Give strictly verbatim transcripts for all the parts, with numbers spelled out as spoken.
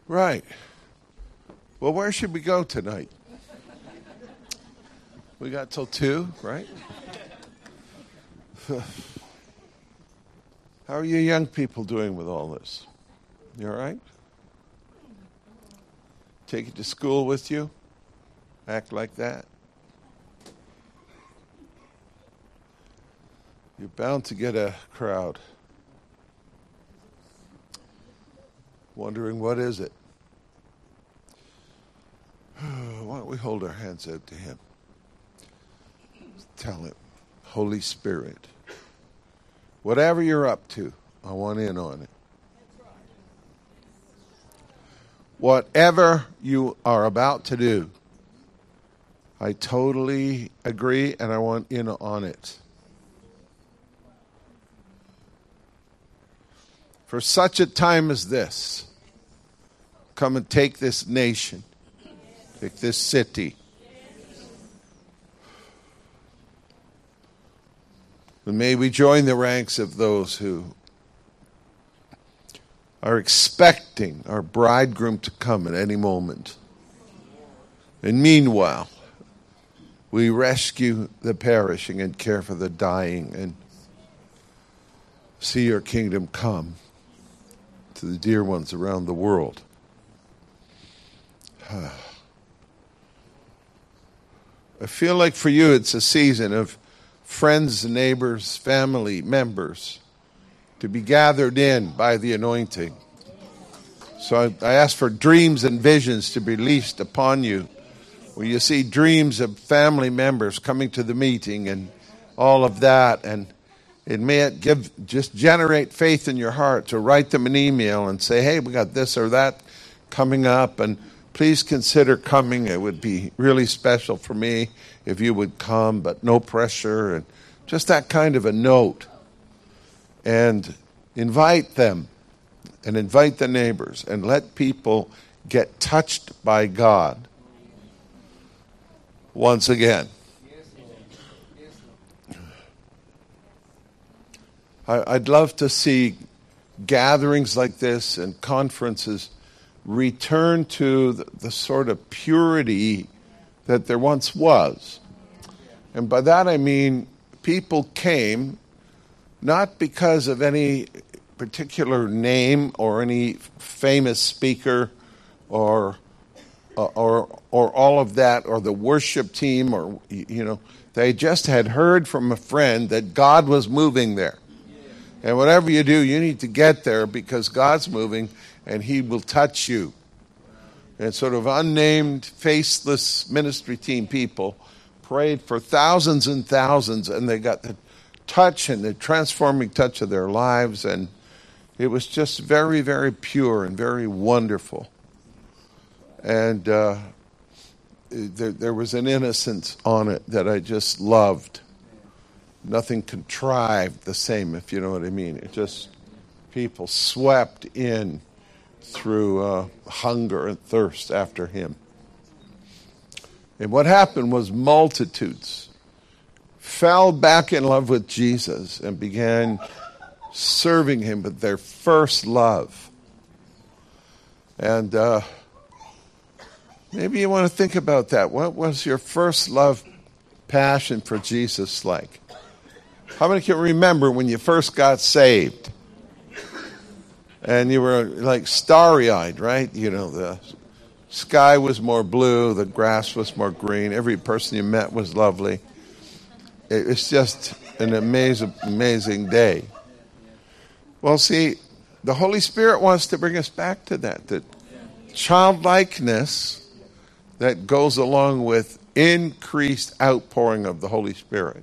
Right. Well, where should we go tonight? We got till two, right? How are you young people doing with all this? You all right? Take it to school with you? Act like that? You're bound to get a crowd wondering, what is it? Why don't we hold our hands out to him? Tell him, Holy Spirit, whatever you're up to, I want in on it. Whatever you are about to do, I totally agree and I want in on it. For such a time as this, come and take this nation, take this city. And may we join the ranks of those who are expecting our bridegroom to come at any moment. And meanwhile, we rescue the perishing and care for the dying and see your kingdom come to the dear ones around the world. I feel like for you it's a season of friends, neighbors, family members to be gathered in by the anointing. So I, I ask for dreams and visions to be released upon you, where you see dreams of family members coming to the meeting and all of that, and it may give just generate faith in your heart to write them an email and say, hey, we got this or that coming up, and please consider coming. It would be really special for me if you would come, but no pressure, and just that kind of a note. And invite them and invite the neighbors and let people get touched by God once again. I'd love to see gatherings like this and conferences return to the, the sort of purity that there once was. And by that I mean people came not because of any particular name or any famous speaker or or or all of that, or the worship team, or, you know, they just had heard from a friend that God was moving there. And whatever you do, you need to get there because God's moving and he will touch you. And sort of unnamed, faceless ministry team people prayed for thousands and thousands, and they got the touch and the transforming touch of their lives. And it was just very, very pure and very wonderful. And uh, there, there was an innocence on it that I just loved. Nothing contrived the same, if you know what I mean. It just, people swept in through uh, hunger and thirst after him. And what happened was multitudes fell back in love with Jesus and began serving him with their first love. And uh, maybe you want to think about that. What was your first love, passion for Jesus like? How many can remember when you first got saved? And you were like starry-eyed, right? You know, the sky was more blue, the grass was more green, every person you met was lovely. It was just an amazing, amazing day. Well, see, the Holy Spirit wants to bring us back to that, that childlikeness that goes along with increased outpouring of the Holy Spirit.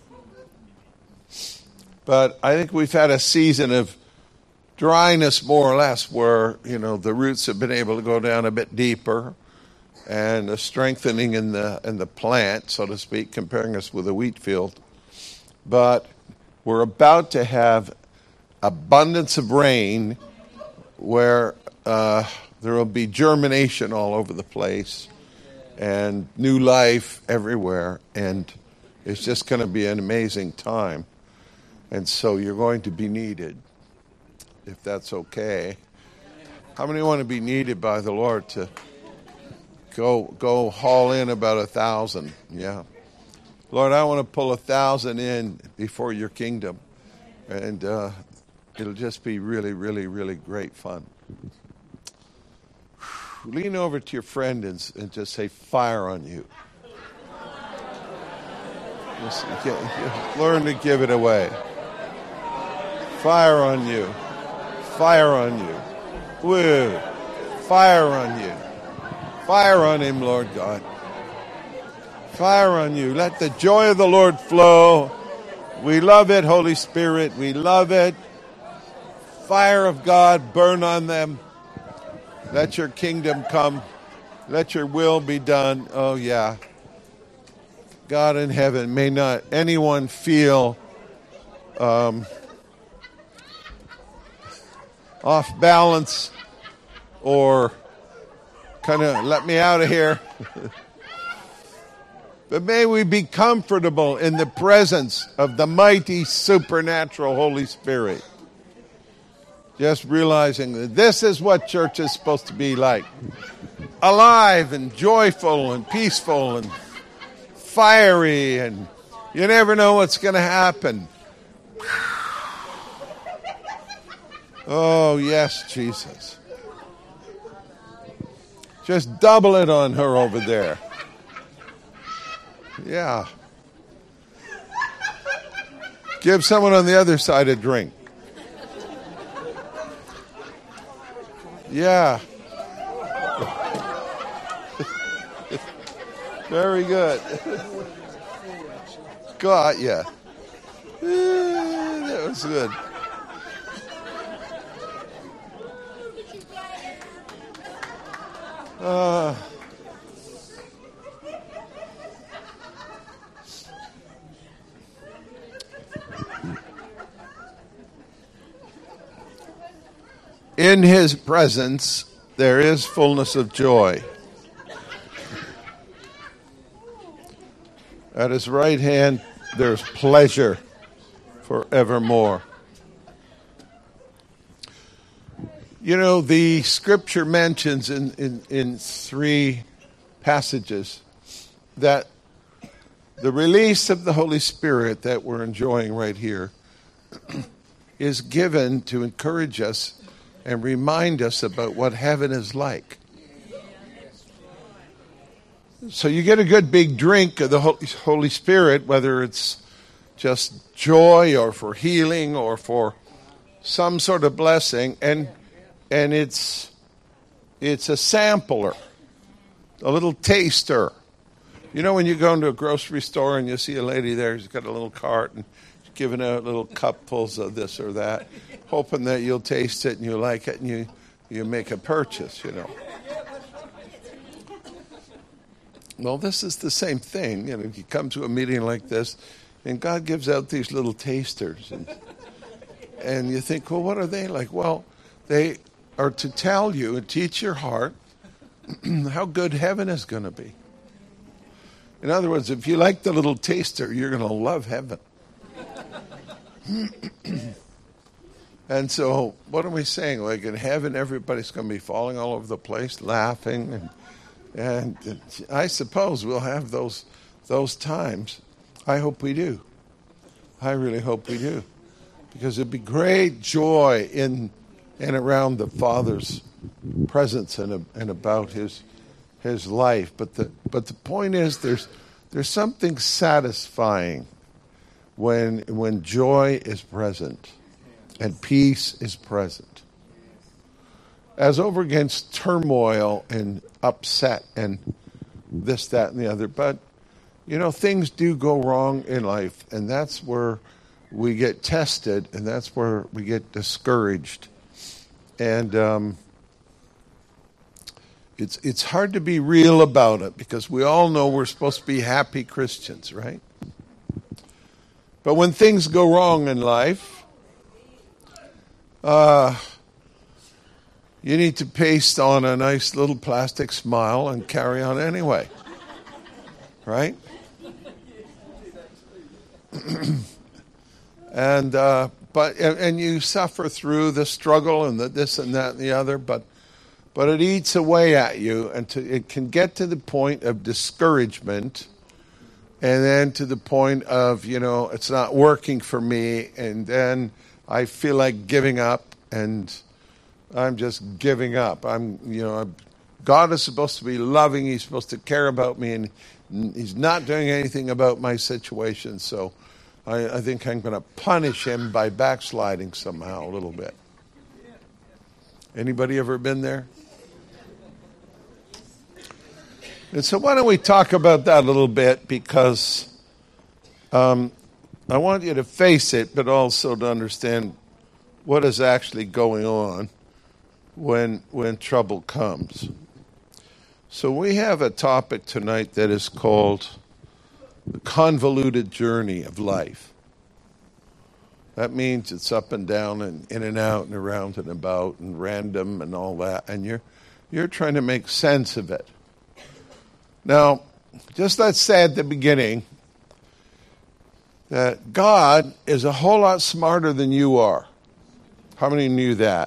But I think we've had a season of dryness, more or less, where, you know, the roots have been able to go down a bit deeper, and a strengthening in the in the plant, so to speak, comparing us with a wheat field. But we're about to have abundance of rain, where uh, there will be germination all over the place, and new life everywhere, and it's just going to be an amazing time. And so you're going to be needed, if that's okay. How many want to be needed by the Lord to go go haul in about a thousand? Yeah. Lord, I want to pull a thousand in before your kingdom. And uh, it'll just be really, really, really great fun. Lean over to your friend and, and just say, fire on you. Just get, get, learn to give it away. Fire on you. Fire on you. Woo. Fire on you. Fire on him, Lord God. Fire on you. Let the joy of the Lord flow. We love it, Holy Spirit. We love it. Fire of God burn on them. Let your kingdom come. Let your will be done. Oh, yeah. God in heaven, may not anyone feel um, off balance or kind of let me out of here. But may we be comfortable in the presence of the mighty supernatural Holy Spirit. Just realizing that this is what church is supposed to be like. Alive and joyful and peaceful and fiery, and you never know what's going to happen. Oh, yes, Jesus. Just double it on her over there. Yeah. Give someone on the other side a drink. Yeah. Very good. Got ya. That was good. Uh, in his presence, there is fullness of joy. At his right hand, there's pleasure forevermore. You know, the scripture mentions in, in, in three passages that the release of the Holy Spirit that we're enjoying right here is given to encourage us and remind us about what heaven is like. So you get a good big drink of the Holy Spirit, whether it's just joy or for healing or for some sort of blessing, and and it's it's a sampler, a little taster. You know when you go into a grocery store and you see a lady there who's got a little cart and she's giving out little cupfuls of this or that, hoping that you'll taste it and you like it and you, you make a purchase, you know. Well, this is the same thing. You know, you come to a meeting like this, and God gives out these little tasters, and and you think, well, what are they like? Well, they are to tell you and teach your heart how good heaven is going to be. In other words, if you like the little taster, you're going to love heaven. And so, what are we saying? Like in heaven, everybody's going to be falling all over the place, laughing, and. And I suppose we'll have those those times. I hope we do. I really hope we do. Because it'd be great joy in and around the Father's presence and, and about his his life. But the but the point is there's there's something satisfying when when joy is present and peace is present. As over against turmoil and upset and this, that, and the other. But, you know, things do go wrong in life, and that's where we get tested, and that's where we get discouraged. And um, it's it's hard to be real about it, because we all know we're supposed to be happy Christians, right? But when things go wrong in life, uh... you need to paste on a nice little plastic smile and carry on anyway. Right? and uh, but and you suffer through the struggle and the this and that and the other, but but it eats away at you, and to, it can get to the point of discouragement, and then to the point of, you know, it's not working for me, and then I feel like giving up, and I'm just giving up. I'm, you know, I'm, God is supposed to be loving. He's supposed to care about me, and he's not doing anything about my situation. So I, I think I'm going to punish him by backsliding somehow a little bit. Anybody ever been there? And so why don't we talk about that a little bit, because um, I want you to face it, but also to understand what is actually going on when when trouble comes. So we have a topic tonight that is called the convoluted journey of life. That means it's up and down and in and out and around and about and random and all that, and you're you're trying to make sense of it. Now, just let's say at the beginning that God is a whole lot smarter than you are. How many knew that?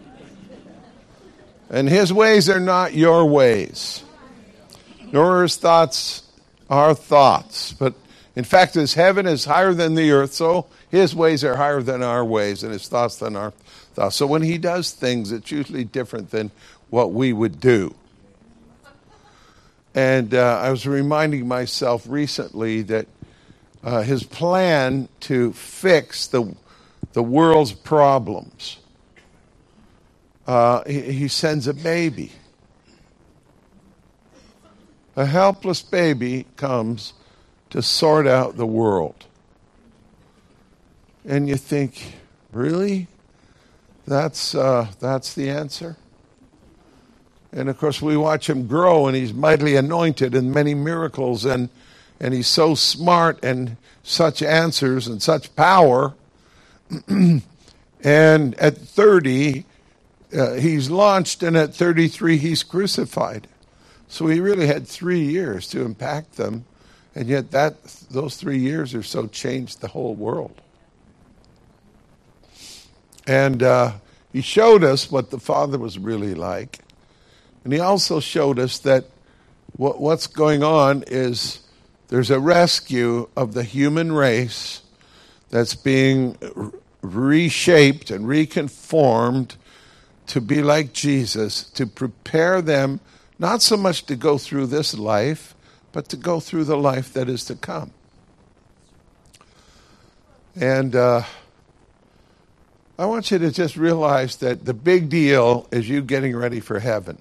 And his ways are not your ways, nor are his thoughts our thoughts. But in fact, as heaven is higher than the earth, so his ways are higher than our ways, and his thoughts than our thoughts. So when he does things, it's usually different than what we would do. And uh, I was reminding myself recently that uh, his plan to fix the the world's problems, uh, he, he sends a baby. A helpless baby comes to sort out the world. And you think, really? That's uh, that's the answer? And of course, we watch him grow, and he's mightily anointed in many miracles, and and he's so smart and such answers and such power. And at thirty, uh, he's launched, and at thirty-three, he's crucified. So he really had three years to impact them, and yet that those three years or so changed the whole world. And uh, he showed us what the Father was really like. And he also showed us that what, what's going on is there's a rescue of the human race that's being reshaped and reconformed to be like Jesus, to prepare them not so much to go through this life, but to go through the life that is to come. And uh, I want you to just realize that the big deal is you getting ready for heaven.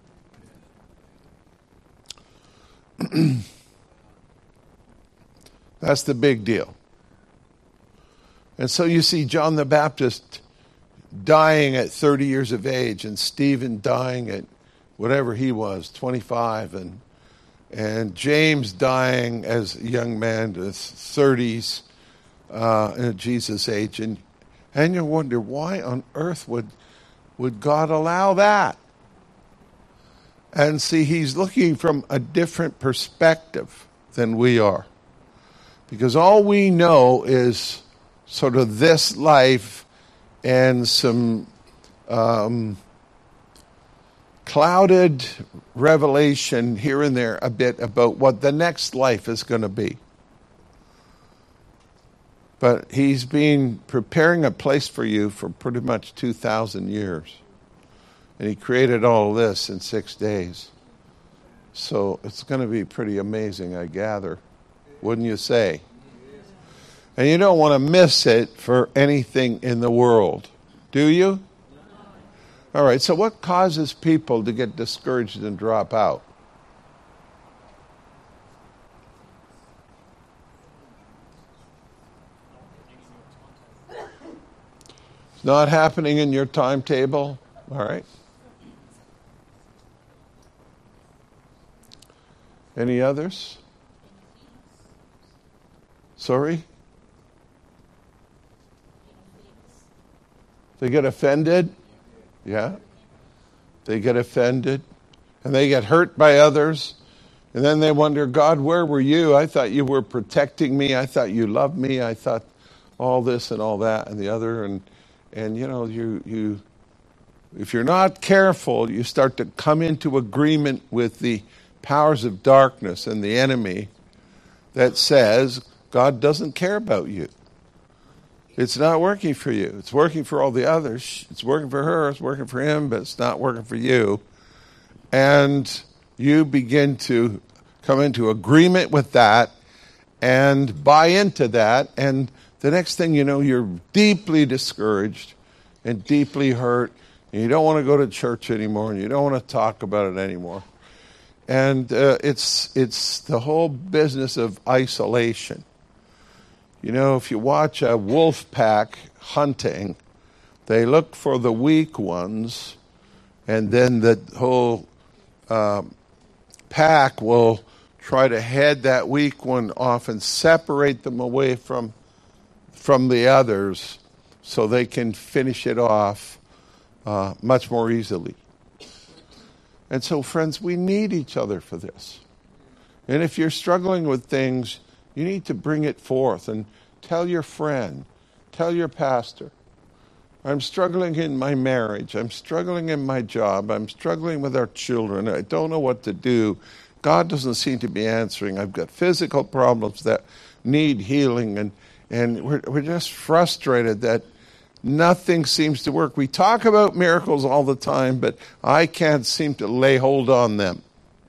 That's the big deal. And so you see John the Baptist dying at thirty years of age, and Stephen dying at whatever he was, twenty-five, and and James dying as a young man in his thirties, uh, at Jesus' age. And, and you wonder, why on earth would would God allow that? And see, he's looking from a different perspective than we are. Because all we know is sort of this life and some um, clouded revelation here and there a bit about what the next life is going to be. But he's been preparing a place for you for pretty much two thousand years. And he created all this in six days. So it's going to be pretty amazing, I gather. Wouldn't you say? And you don't want to miss it for anything in the world. Do you? All right, so what causes people to get discouraged and drop out? It's not happening in your timetable? All right. Any others? Sorry? They get offended? Yeah. They get offended. And they get hurt by others. And then they wonder, God, where were you? I thought you were protecting me. I thought you loved me. I thought all this and all that and the other. And, and you know, you, you, If you're not careful, you start to come into agreement with the powers of darkness and the enemy that says God doesn't care about you. It's not working for you. It's working for all the others. It's working for her. It's working for him, but it's not working for you. And you begin to come into agreement with that and buy into that. And the next thing you know, you're deeply discouraged and deeply hurt. And you don't want to go to church anymore. And you don't want to talk about it anymore. And uh, it's it's the whole business of isolation. You know, if you watch a wolf pack hunting, they look for the weak ones, and then the whole um, pack will try to head that weak one off and separate them away from from the others so they can finish it off uh, much more easily. And so, friends, we need each other for this. And if you're struggling with things, you need to bring it forth and tell your friend, tell your pastor, I'm struggling in my marriage, I'm struggling in my job, I'm struggling with our children, I don't know what to do. God doesn't seem to be answering. I've got physical problems that need healing, and, and we're, we're just frustrated that nothing seems to work. We talk about miracles all the time, but I can't seem to lay hold on them.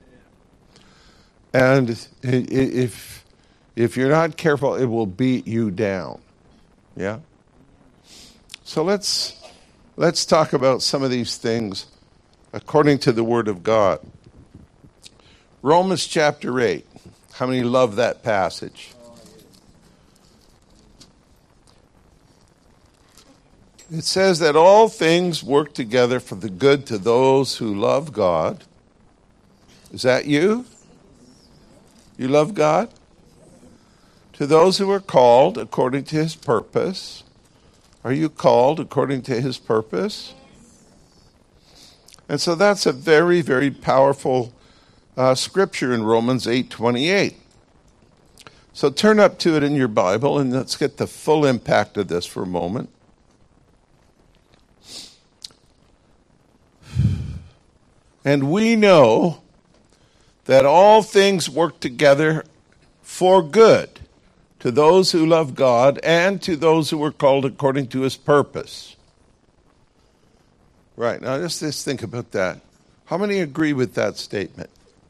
And if if you're not careful, it will beat you down. Yeah? So let's let's talk about some of these things according to the Word of God. Romans chapter eight. How many love that passage? It says that all things work together for the good to those who love God. Is that you? You love God? To those who are called according to his purpose. Are you called according to his purpose? And so that's a very, very powerful uh, scripture in Romans eight twenty-eight. So turn up to it in your Bible and let's get the full impact of this for a moment. And we know that all things work together for good to those who love God and to those who are called according to his purpose. Right, now just, just think about that. How many agree with that statement?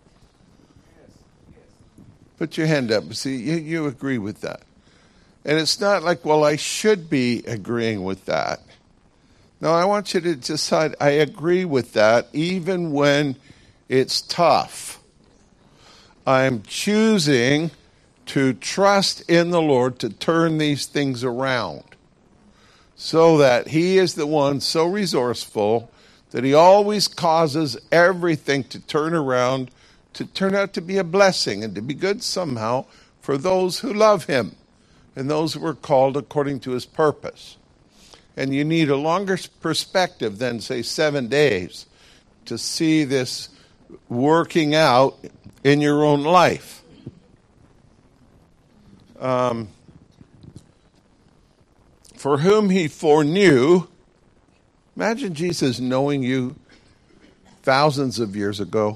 Put your hand up. See, you, you agree with that. And it's not like, well, I should be agreeing with that. No, I want you to decide, I agree with that even when it's tough. I'm choosing to trust in the Lord to turn these things around so that he is the one so resourceful that he always causes everything to turn around, to turn out to be a blessing and to be good somehow for those who love him and those who are called according to his purpose. And you need a longer perspective than, say, seven days to see this working out in your own life. Um, for whom he foreknew, imagine Jesus knowing you thousands of years ago.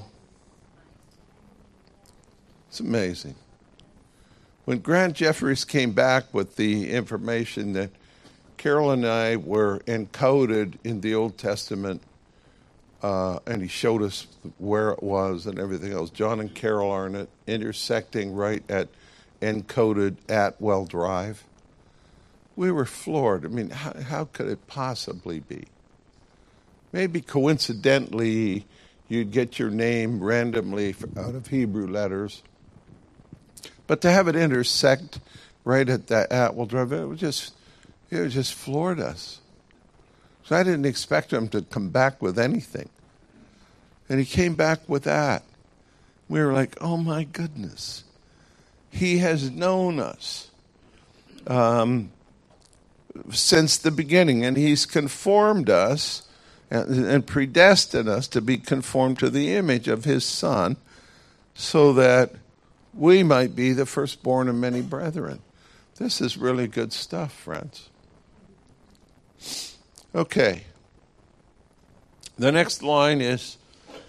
It's amazing. When Grant Jeffries came back with the information that Carol and I were encoded in the Old Testament, uh, and he showed us where it was and everything else. John and Carol are in it, intersecting right at encoded at Well Drive. We were floored. I mean, how, how could it possibly be? Maybe coincidentally, you'd get your name randomly out of Hebrew letters. But to have it intersect right at that Atwell Drive, it was just... It just floored us. So I didn't expect him to come back with anything. And he came back with that. We were like, oh my goodness. He has known us um, since the beginning. And he's conformed us and, and predestined us to be conformed to the image of his Son so that we might be the firstborn of many brethren. This is really good stuff, friends. Okay. The next line is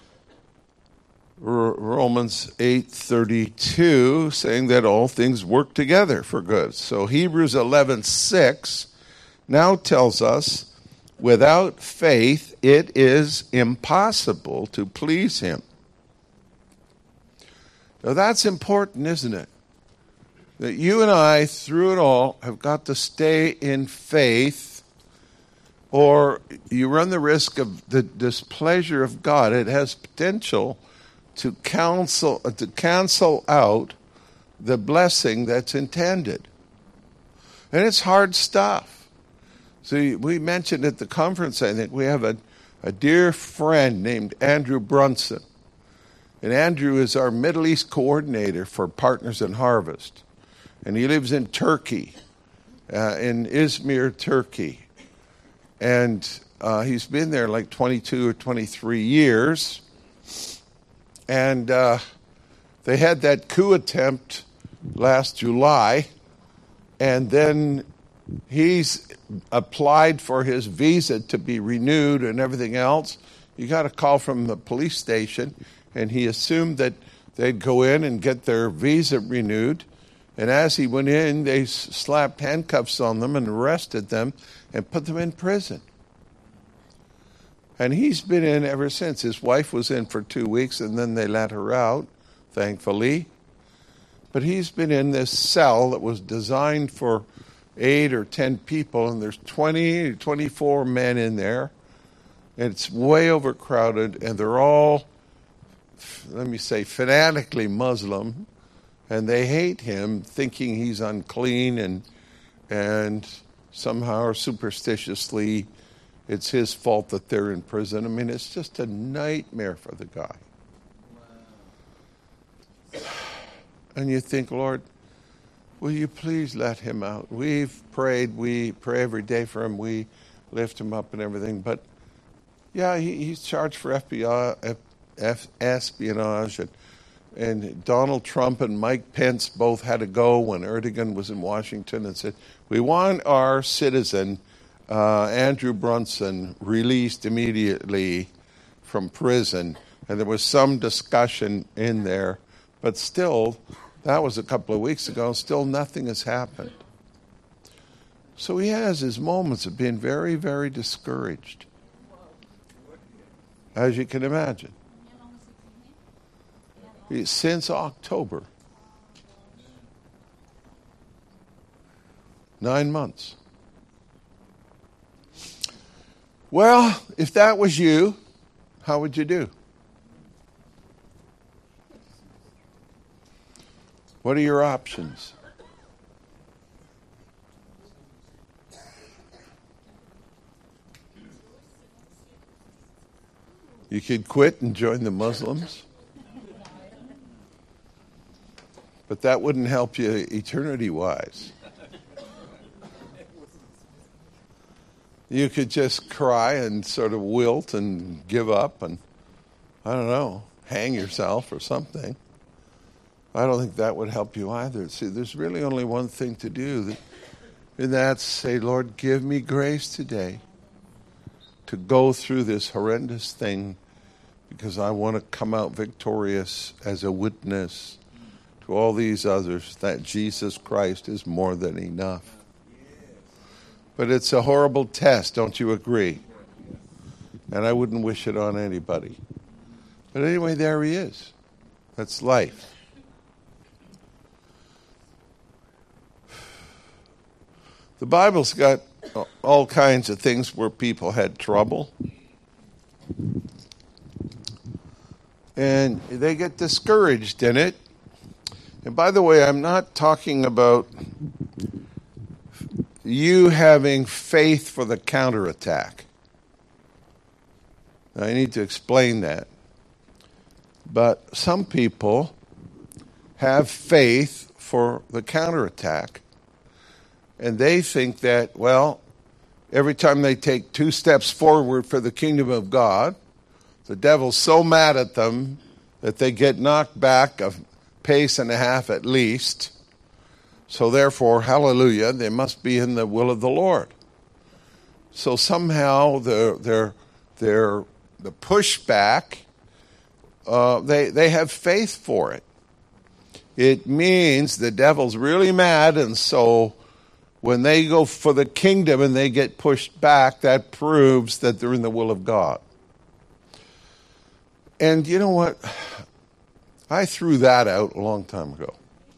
Romans eight thirty-two, saying that all things work together for good. So Hebrews eleven six now tells us, without faith it is impossible to please him. Now that's important, isn't it? That you and I, through it all, have got to stay in faith, or you run the risk of the displeasure of God. It has potential to cancel, to cancel out the blessing that's intended. And it's hard stuff. See, we mentioned at the conference, I think, we have a, a dear friend named Andrew Brunson. And Andrew is our Middle East coordinator for Partners in Harvest. And he lives in Turkey, uh, in Izmir, Turkey. And uh, he's been there like twenty-two or twenty-three years. And uh, they had that coup attempt last July, and then he's applied for his visa to be renewed and everything else. He got a call from the police station, and he assumed that they'd go in and get their visa renewed. And as he went in, they slapped handcuffs on them and arrested them and put them in prison. And he's been in ever since. His wife was in for two weeks, and then they let her out, thankfully. But he's been in this cell that was designed for eight or ten people, and there's twenty, twenty-four men in there. And it's way overcrowded, and they're all, let me say, fanatically Muslim. And they hate him, thinking he's unclean, and and somehow superstitiously it's his fault that they're in prison. I mean, it's just a nightmare for the guy. Wow. And you think, Lord, will you please let him out? We've prayed. We pray every day for him. We lift him up and everything. But, yeah, he, he's charged for F B I, F, F, espionage. And, and Donald Trump and Mike Pence both had to go when Erdogan was in Washington and said, we want our citizen Uh, Andrew Brunson released immediately from prison. And there was some discussion in there. But still, that was a couple of weeks ago. Still nothing has happened. So he has his moments of being very, very discouraged. As you can imagine. Since October. Nine months. Well, if that was you, how would you do? What are your options? You could quit and join the Muslims. But that wouldn't help you eternity-wise. You could just cry and sort of wilt and give up and, I don't know, hang yourself or something. I don't think that would help you either. See, there's really only one thing to do, and that's say, Lord, give me grace today to go through this horrendous thing because I want to come out victorious as a witness to all these others that Jesus Christ is more than enough. But it's a horrible test, don't you agree? And I wouldn't wish it on anybody. But anyway, there he is. That's life. The Bible's got all kinds of things where people had trouble. And they get discouraged in it. And by the way, I'm not talking about you having faith for the counterattack. I need to explain that. But some people have faith for the counterattack. And they think that, well, every time they take two steps forward for the kingdom of God, the devil's so mad at them that they get knocked back a pace and a half at least. So therefore, hallelujah, they must be in the will of the Lord. So somehow their their their the pushback, uh, they, they have faith for it. It means the devil's really mad, and so when they go for the kingdom and they get pushed back, that proves that they're in the will of God. And you know what? I threw that out a long time ago.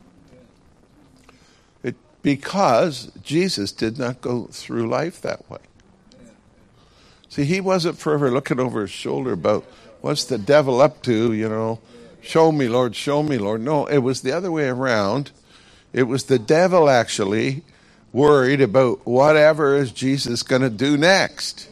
It, because Jesus did not go through life that way. See, he wasn't forever looking over his shoulder about what's the devil up to, you know. Show me, Lord, show me, Lord. No, it was the other way around. It was the devil actually worried about whatever is Jesus going to do next.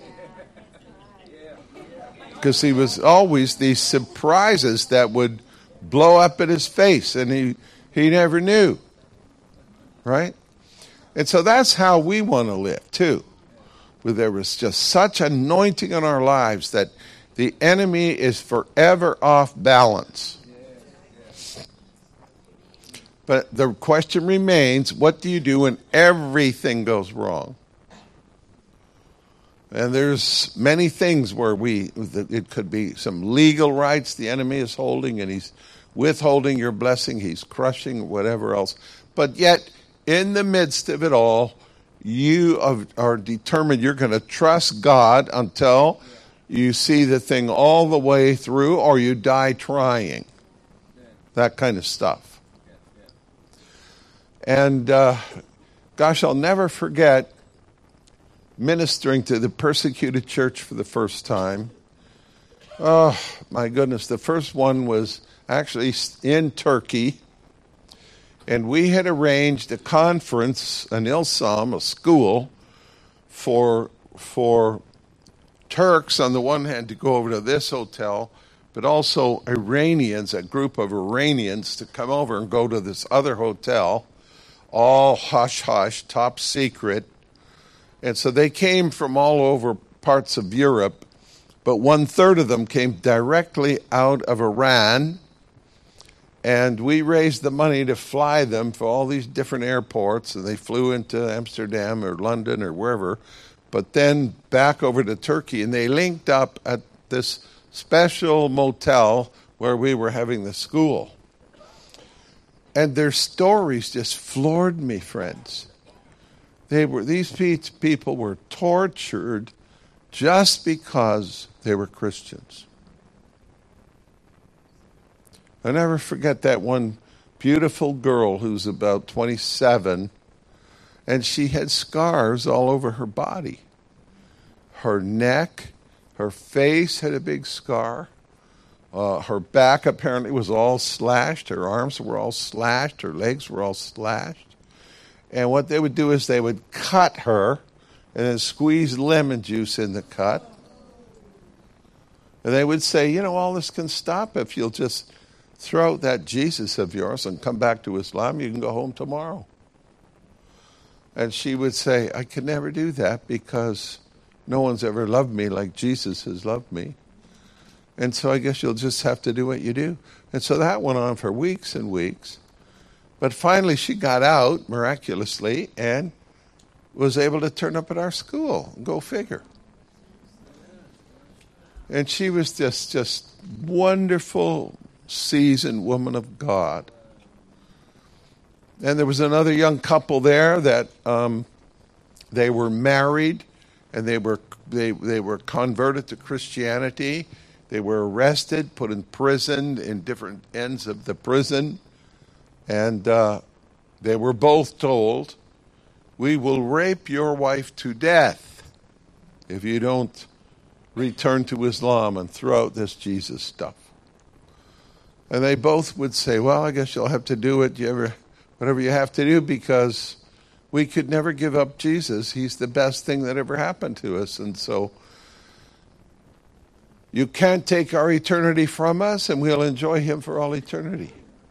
Because he was always these surprises that would blow up in his face, and he, he never knew. Right? And so that's how we want to live, too. Where there was just such anointing in our lives that the enemy is forever off balance. But the question remains, what do you do when everything goes wrong? And there's many things where we, it could be some legal rights the enemy is holding, and he's withholding your blessing, he's crushing whatever else. But yet, in the midst of it all, you are determined you're going to trust God until you see the thing all the way through, or you die trying. That kind of stuff. And uh, gosh, I'll never forget ministering to the persecuted church for the first time. Oh, my goodness. The first one was actually in Turkey. And we had arranged a conference, an Ilsam, a school, for, for Turks on the one hand to go over to this hotel, but also Iranians, a group of Iranians, to come over and go to this other hotel. All hush-hush, top secret. And so they came from all over parts of Europe, but one-third of them came directly out of Iran, and we raised the money to fly them for all these different airports, and they flew into Amsterdam or London or wherever, but then back over to Turkey, and they linked up at this special motel where we were having the school. And their stories just floored me, friends. They were these people were tortured just because they were Christians. I'll never forget that one beautiful girl who's about twenty-seven, and she had scars all over her body. Her neck, her face had a big scar. Uh, her back apparently was all slashed. Her arms were all slashed. Her legs were all slashed. And what they would do is they would cut her and then squeeze lemon juice in the cut. And they would say, you know, all this can stop if you'll just throw out that Jesus of yours and come back to Islam. You can go home tomorrow. And she would say, I could never do that because no one's ever loved me like Jesus has loved me. And so I guess you'll just have to do what you do. And so that went on for weeks and weeks. But finally she got out, miraculously, and was able to turn up at our school. Go figure. And she was just, just wonderful, seasoned woman of God. And there was another young couple there that um, they were married, and they were they they were converted to Christianity. They were arrested, put in prison, in different ends of the prison. And uh, they were both told, we will rape your wife to death if you don't return to Islam and throw out this Jesus stuff. And they both would say, well, I guess you'll have to do it, you ever, whatever you have to do, because we could never give up Jesus. He's the best thing that ever happened to us. And so you can't take our eternity from us, and we'll enjoy him for all eternity.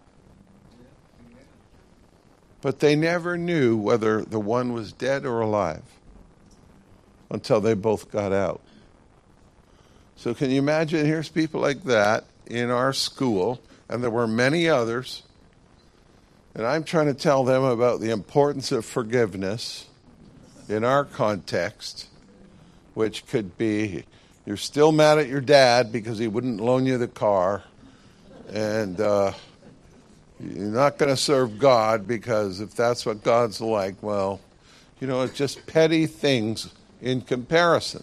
But they never knew whether the one was dead or alive until they both got out. So can you imagine, here's people like that in our school, and there were many others, and I'm trying to tell them about the importance of forgiveness in our context, which could be You're still mad at your dad because he wouldn't loan you the car. And uh, you're not going to serve God because if that's what God's like, well, you know, it's just petty things in comparison.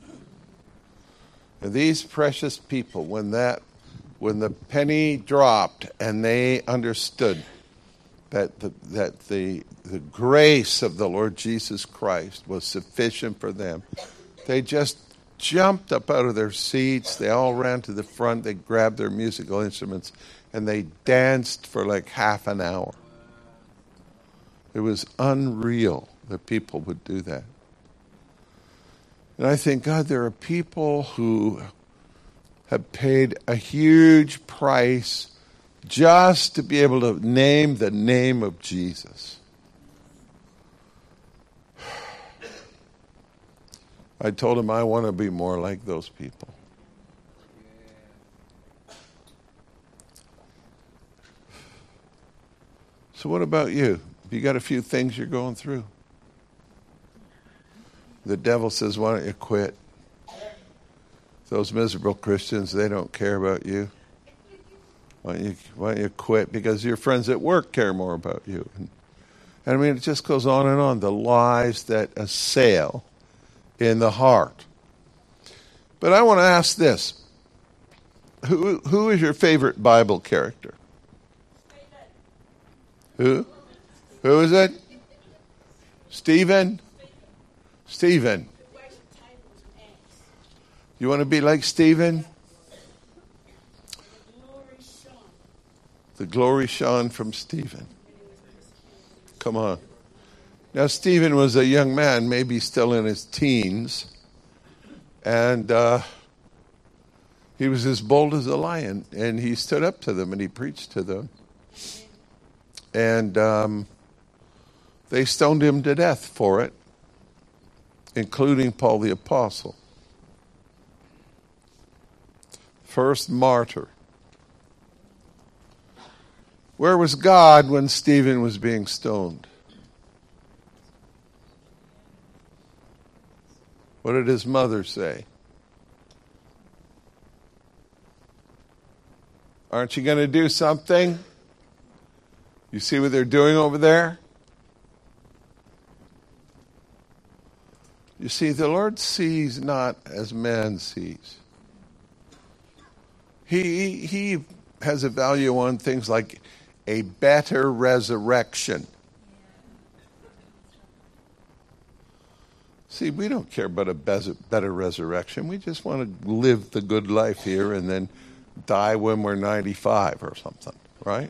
And these precious people, when that, when the penny dropped and they understood that the, that the, the grace of the Lord Jesus Christ was sufficient for them, they just jumped up out of their seats. They all ran to the front. They grabbed their musical instruments and they danced for like half an hour. It was unreal that people would do that. And I think, God, there are people who have paid a huge price just to be able to name the name of Jesus. I told him I want to be more like those people. So what about you? You got a few things you're going through. The devil says, why don't you quit? Those miserable Christians, they don't care about you. Why don't you, why don't you quit? Because your friends at work care more about you. And, and I mean, it just goes on and on. The lies that assail in the heart. But I want to ask this. Who who is your favorite Bible character? Who? Who is it? Stephen? Stephen. You want to be like Stephen? The glory shone from Stephen. Come on. Now, Stephen was a young man, maybe still in his teens, and uh, he was as bold as a lion, and he stood up to them and he preached to them. And um, they stoned him to death for it, including Paul the Apostle. First martyr. Where was God when Stephen was being stoned? What did his mother say? Aren't you going to do something? You see what they're doing over there? You see, the Lord sees not as man sees. He, he has a value on things like a better resurrection. See, we don't care about a better resurrection. We just want to live the good life here and then die when we're ninety-five or something, right?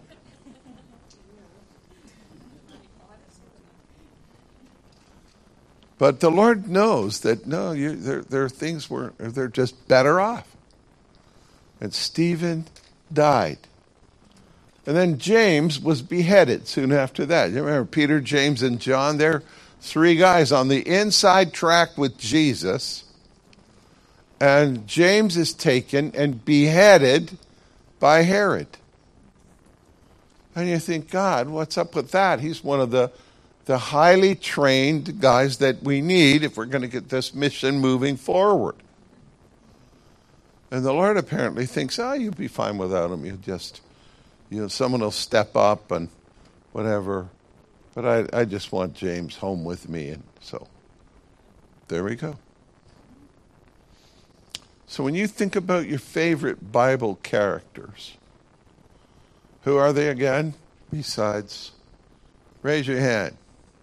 But the Lord knows that, no, you, there, there are things where they're just better off. And Stephen died. And then James was beheaded soon after that. You remember Peter, James, and John? They're three guys on the inside track with Jesus. And James is taken and beheaded by Herod. And you think, God, what's up with that? He's one of the, the highly trained guys that we need if we're going to get this mission moving forward. And the Lord apparently thinks, oh, you'll be fine without him. You just, you know, someone will step up and whatever. But I, I just want James home with me. And so there we go. So when you think about your favorite Bible characters, who are they again? Besides, raise your hand.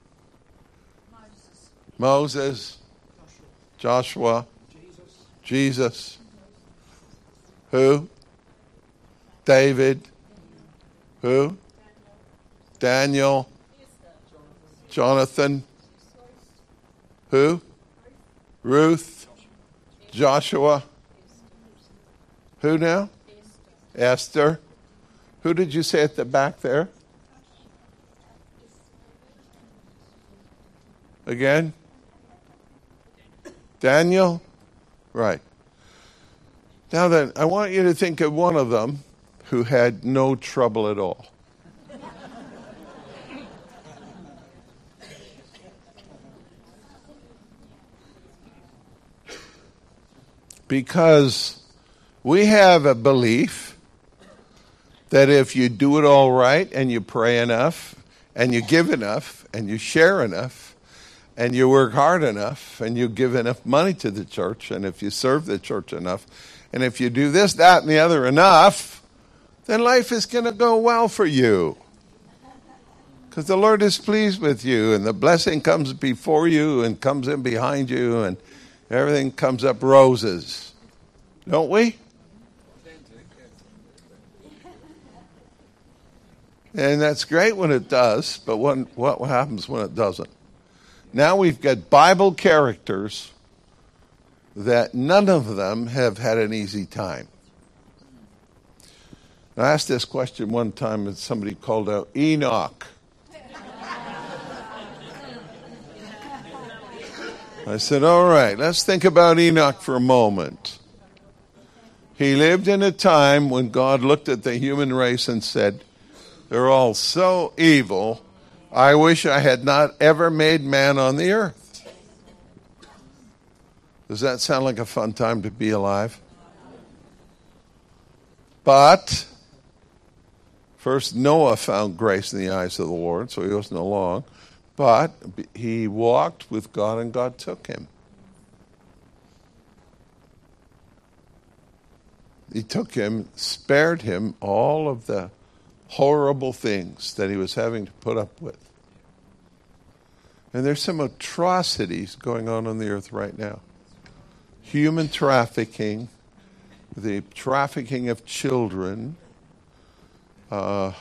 Moses. Moses. Joshua. Jesus. Jesus. Who? David. Who? Daniel. Jonathan. Who? Ruth. Joshua. Who now? Esther. Who did you say at the back there? Again? Daniel? Right. Now then, I want you to think of one of them who had no trouble at all. Because we have a belief that if you do it all right and you pray enough and you give enough and you share enough and you work hard enough and you give enough money to the church and if you serve the church enough and if you do this, that, and the other enough, then life is going to go well for you. Because the Lord is pleased with you and the blessing comes before you and comes in behind you and everything comes up roses. Don't we? And that's great when it does, but when, what happens when it doesn't? Now we've got Bible characters that none of them have had an easy time. I asked this question one time and somebody called out, Enoch. I said, all right, let's think about Enoch for a moment. He lived in a time when God looked at the human race and said, they're all so evil, I wish I had not ever made man on the earth. Does that sound like a fun time to be alive? But first Noah found grace in the eyes of the Lord, so he wasn't alone. But he walked with God and God took him. He took him, spared him all of the horrible things that he was having to put up with. And there's some atrocities going on on the earth right now. Human trafficking, the trafficking of children. Uh,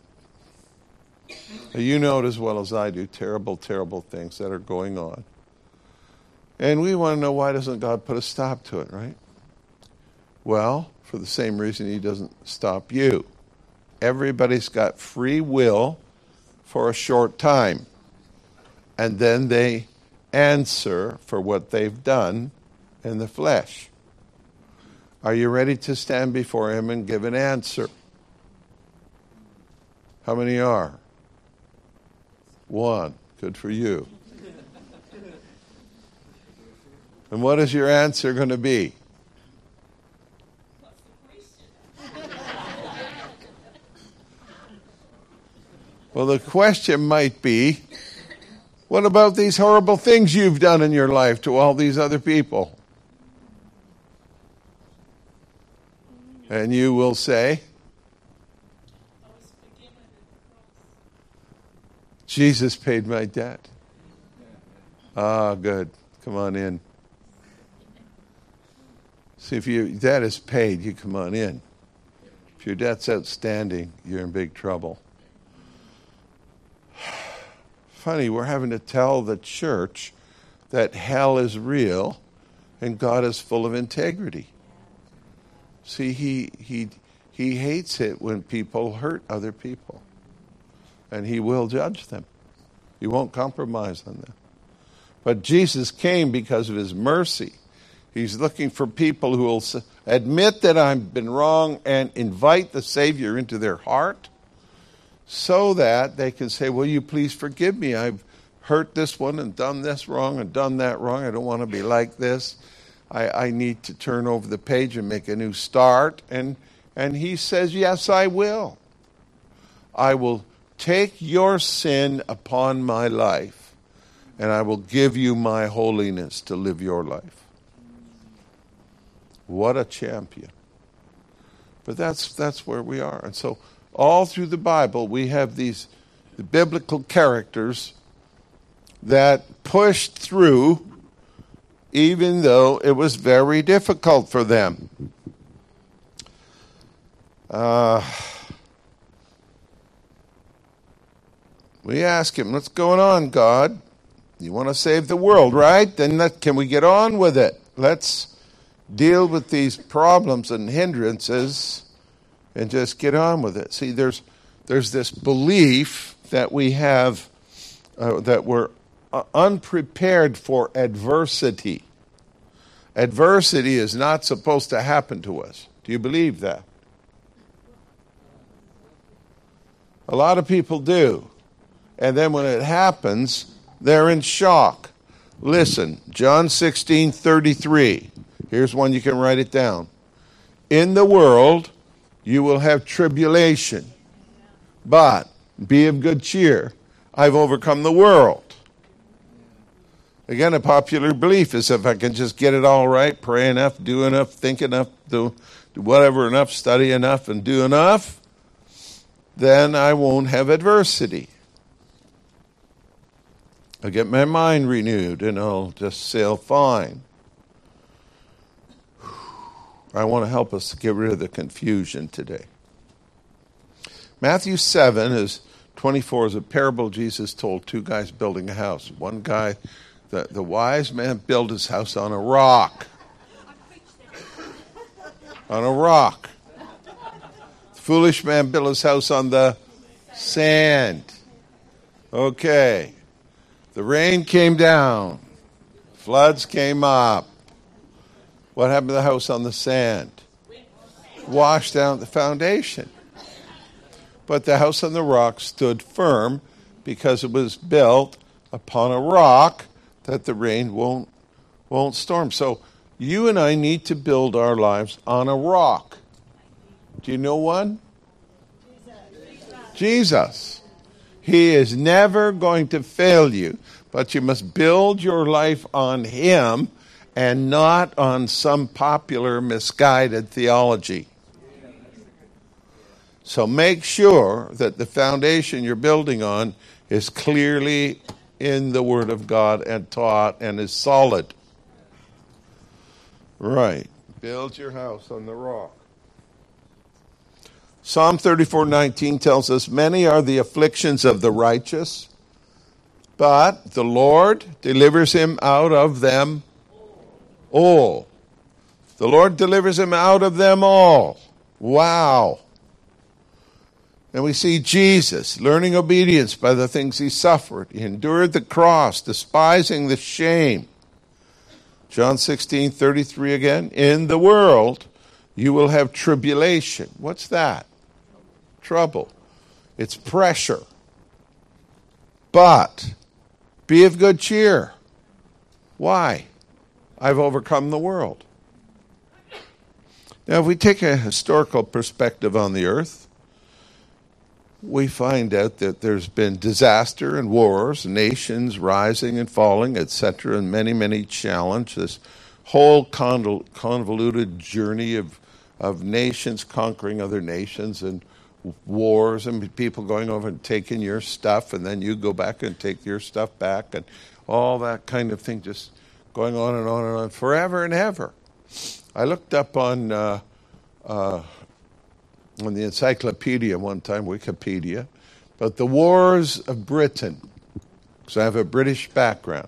you know it as well as I do, terrible, terrible things that are going on. And we want to know, why doesn't God put a stop to it, right? Well, for the same reason he doesn't stop you. Everybody's got free will for a short time. And then they answer for what they've done in the flesh. Are you ready to stand before him and give an answer? How many are? One. Good for you. And what is your answer going to be? Well, the question might be, what about these horrible things you've done in your life to all these other people? And you will say, Jesus paid my debt. Ah, good. Come on in. See, if your debt is paid, you come on in. If your debt's outstanding, you're in big trouble. Funny, we're having to tell the church that hell is real and God is full of integrity. See, he he he hates it when people hurt other people. And he will judge them. He won't compromise on them. But Jesus came because of his mercy. He's looking for people who will admit that I've been wrong and invite the Savior into their heart, so that they can say, will you please forgive me? I've hurt this one and done this wrong and done that wrong. I don't want to be like this. I, I need to turn over the page and make a new start. And, and he says, yes, I will. I will take your sin upon my life, and I will give you my holiness to live your life. What a champion. But that's that's where we are. And so all through the Bible, we have these the biblical characters that pushed through, even though it was very difficult for them. Uh, we ask him, what's going on, God? You want to save the world, right? Then let, can we get on with it? Let's deal with these problems and hindrances and just get on with it. See, there's there's this belief that we have uh, that we're uh, unprepared for adversity. Adversity is not supposed to happen to us. Do you believe that? A lot of people do. And then when it happens, they're in shock. Listen, John sixteen thirty-three. Here's one you can write it down. In the world, you will have tribulation, but be of good cheer. I've overcome the world. Again, a popular belief is if I can just get it all right, pray enough, do enough, think enough, do, do whatever enough, study enough, and do enough, then I won't have adversity. I'll get my mind renewed and I'll just sail fine. I want to help us get rid of the confusion today. Matthew seven is twenty-four is a parable Jesus told two guys building a house. One guy, the, the wise man built his house on a rock. On a rock. The foolish man built his house on the sand. Okay. The rain came down. Floods came up. What happened to the house on the sand? Washed out the foundation. But the house on the rock stood firm because it was built upon a rock that the rain won't, won't storm. So you and I need to build our lives on a rock. Do you know one? Jesus. Jesus. He is never going to fail you, but you must build your life on him and not on some popular misguided theology. So make sure that the foundation you're building on is clearly in the Word of God and taught and is solid. Right. Build your house on the rock. Psalm thirty-four nineteen tells us, many are the afflictions of the righteous, but the Lord delivers him out of them all. The Lord delivers him out of them all. Wow. And we see Jesus learning obedience by the things he suffered. He endured the cross, despising the shame. John sixteen thirty-three again. In the world, you will have tribulation. What's that? Trouble. It's pressure. But be of good cheer. Why? I've overcome the world. Now, if we take a historical perspective on the earth, we find out that there's been disaster and wars, nations rising and falling, et cetera, and many, many challenges. This whole convol- convoluted journey of, of nations conquering other nations and wars and people going over and taking your stuff, and then you go back and take your stuff back, and all that kind of thing just going on and on and on forever and ever. I looked up on uh, uh, on the encyclopedia one time, Wikipedia, but the wars of Britain, because I have a British background.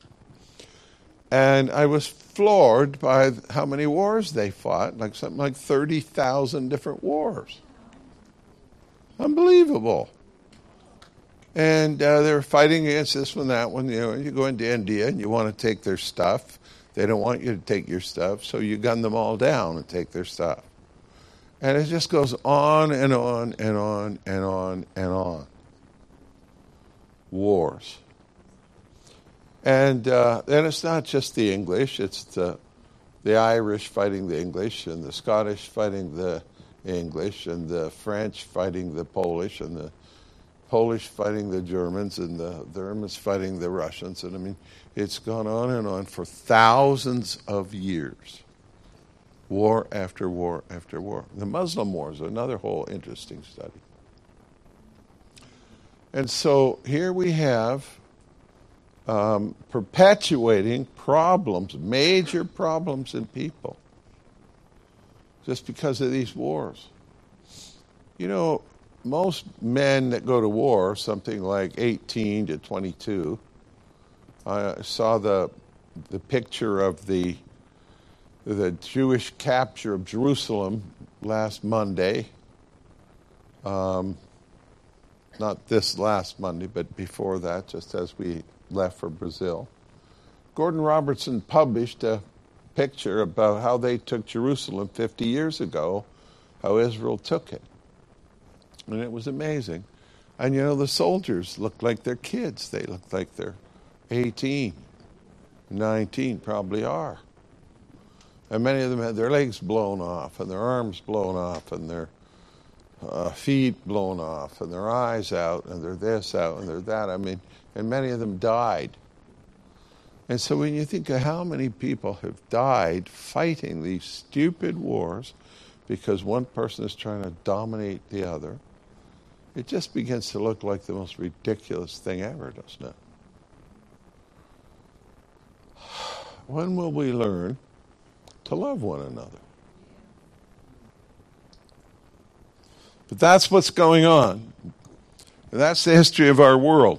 And I was floored by how many wars they fought, like something like thirty thousand different wars. Unbelievable. And uh, they were fighting against this one, that one. You know, you go into India and you want to take their stuff. They don't want you to take your stuff, so you gun them all down and take their stuff. And it just goes on and on and on and on and on. Wars. And uh, then it's not just the English, it's the, the Irish fighting the English, and the Scottish fighting the English, and the French fighting the Polish, and the Polish fighting the Germans, and the Germans fighting the Russians. And I mean, it's gone on and on for thousands of years. War after war after war. The Muslim war is another whole interesting study. And so here we have um, perpetuating problems, major problems in people, just because of these wars. You know, most men that go to war, something like eighteen to twenty-two, I saw the the picture of the the Jewish capture of Jerusalem last Monday. Um, not this last Monday, but before that, just as we left for Brazil. Gordon Robertson published a picture about how they took Jerusalem fifty years ago, how Israel took it. And it was amazing. And you know, the soldiers looked like they're kids. They looked like they're eighteen, nineteen, probably are. And many of them had their legs blown off, and their arms blown off, and their uh, feet blown off, and their eyes out, and their this out, and their that. I mean, and many of them died. And so when you think of how many people have died fighting these stupid wars because one person is trying to dominate the other, it just begins to look like the most ridiculous thing ever, doesn't it? When will we learn to love one another? But that's what's going on. And that's the history of our world.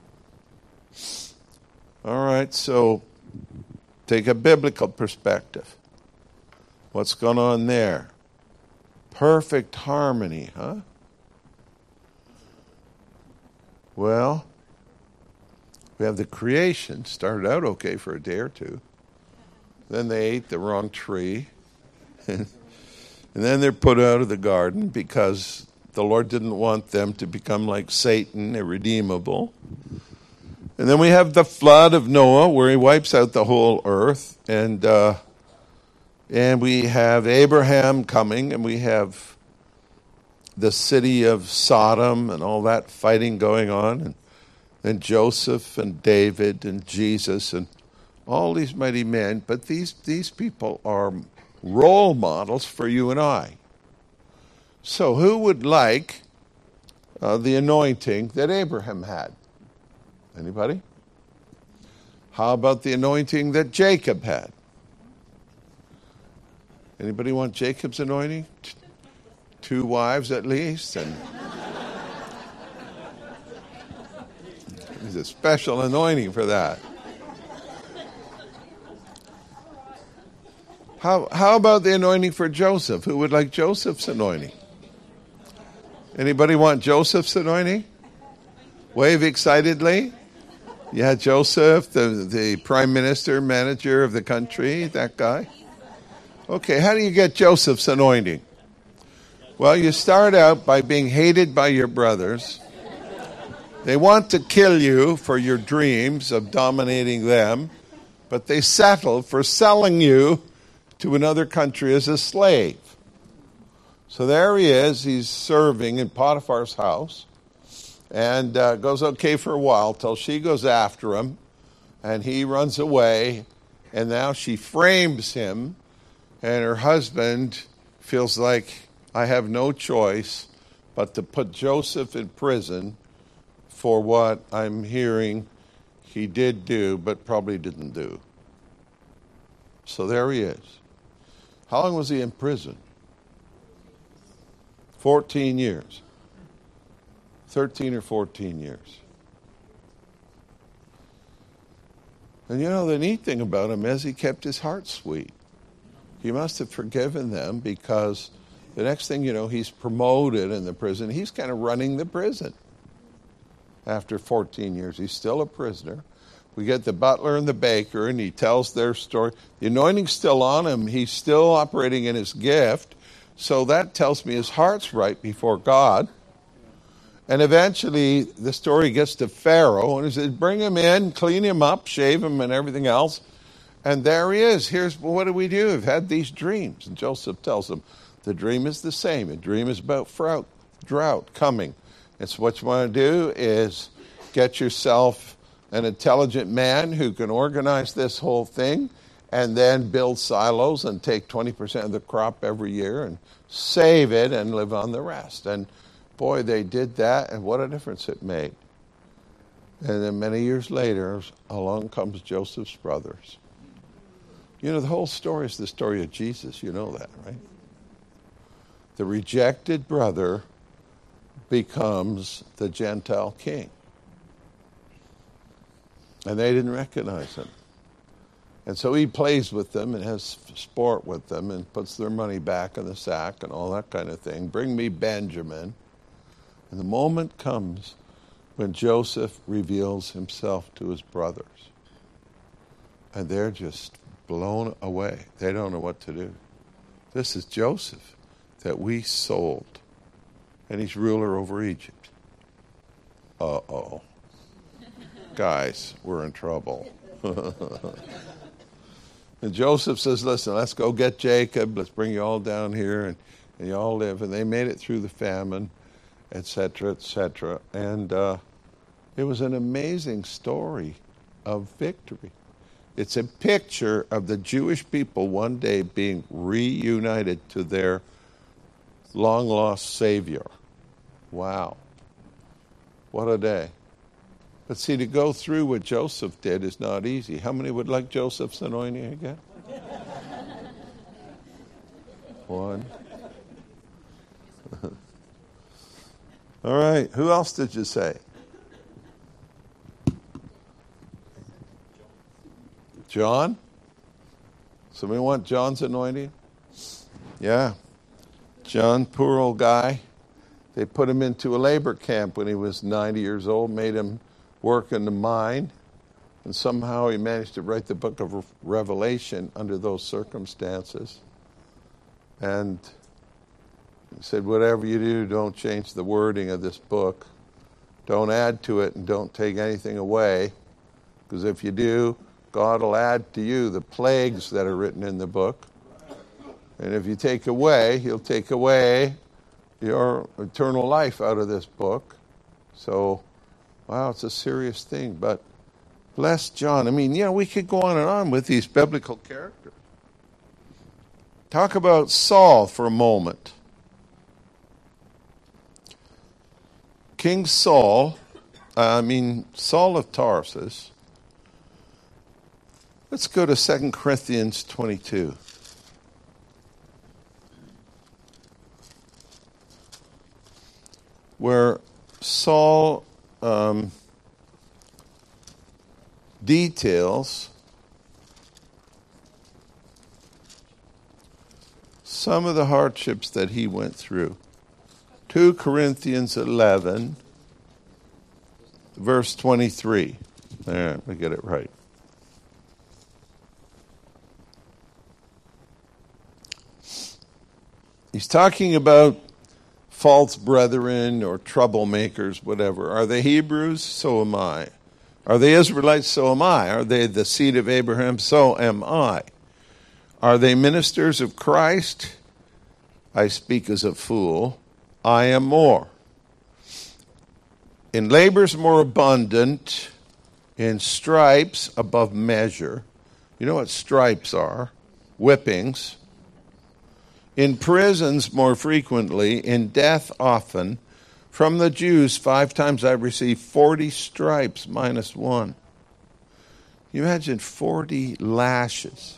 All right, so take a biblical perspective. What's going on there? Perfect harmony, huh? Well, we have the creation. Started out okay for a day or two. Then they ate the wrong tree. And then they're put out of the garden because the Lord didn't want them to become like Satan, irredeemable. And then we have the flood of Noah where he wipes out the whole earth. And uh, and we have Abraham coming, and we have the city of Sodom and all that fighting going on. And then Joseph and David and Jesus and all these mighty men. But these, these people are role models for you and I. So who would like uh, the anointing that Abraham had? Anybody? How about the anointing that Jacob had? Anybody want Jacob's anointing? T- two wives at least, and there's a special anointing for that. How how about the anointing for Joseph? Who would like Joseph's anointing? Anybody want Joseph's anointing? Wave excitedly. Yeah, Joseph, the, the prime minister, manager of the country, that guy. Okay, how do you get Joseph's anointing? Well, you start out by being hated by your brothers. They want to kill you for your dreams of dominating them, but they settle for selling you to another country as a slave. So there he is, he's serving in Potiphar's house. And uh, goes okay for a while till she goes after him, and he runs away, and now she frames him, and her husband feels like, I have no choice but to put Joseph in prison for what I'm hearing he did do, but probably didn't do. So there he is. How long was he in prison? Fourteen years. thirteen or fourteen years. And you know, the neat thing about him is he kept his heart sweet. He must have forgiven them because the next thing you know, he's promoted in the prison. He's kind of running the prison. After fourteen years, he's still a prisoner. We get the butler and the baker, and he tells their story. The anointing's still on him. He's still operating in his gift. So that tells me his heart's right before God. And eventually, the story gets to Pharaoh, and he says, bring him in, clean him up, shave him, and everything else. And there he is. Here's, well, what do we do? We've had these dreams. And Joseph tells him, the dream is the same. A dream is about drought, drought coming. And so what you want to do is get yourself an intelligent man who can organize this whole thing, and then build silos and take twenty percent of the crop every year and save it and live on the rest. And boy, they did that, and what a difference it made. And then many years later, along comes Joseph's brothers. You know, the whole story is the story of Jesus. You know that, right? The rejected brother becomes the Gentile king. And they didn't recognize him. And so he plays with them and has sport with them and puts their money back in the sack and all that kind of thing. Bring me Benjamin. And the moment comes when Joseph reveals himself to his brothers. And they're just blown away. They don't know what to do. This is Joseph that we sold. And he's ruler over Egypt. Uh-oh. Guys, we're in trouble. And Joseph says, listen, let's go get Jacob. Let's bring you all down here, and, and you all live. And they made it through the famine, et cetera, et cetera. And uh, it was an amazing story of victory. It's a picture of the Jewish people one day being reunited to their long-lost Savior. Wow. What a day. But see, to go through what Joseph did is not easy. How many would like Joseph's anointing again? One. All right. Who else did you say? John? Somebody want John's anointing? Yeah. John, poor old guy. They put him into a labor camp when he was ninety years old, made him work in the mine, and somehow he managed to write the book of Revelation under those circumstances. And he said, whatever you do, don't change the wording of this book. Don't add to it and don't take anything away, because if you do, God will add to you the plagues that are written in the book. And if you take away, he'll take away your eternal life out of this book. So, wow, it's a serious thing. But bless John. I mean, you know, we could go on and on with these biblical characters. Talk about Saul for a moment. King Saul, I mean, Saul of Tarsus. Let's go to Second Corinthians twenty-two. Where Saul um, details some of the hardships that he went through. Second Corinthians eleven, verse twenty-three. There, we get it right. He's talking about false brethren or troublemakers, whatever. Are they Hebrews? So am I. Are they Israelites? So am I. Are they the seed of Abraham? So am I. Are they ministers of Christ? I speak as a fool. I am more. In labors more abundant, in stripes above measure. You know what stripes are? Whippings. In prisons more frequently, in death often. From the Jews, five times I've received forty stripes minus one. Can you imagine forty lashes?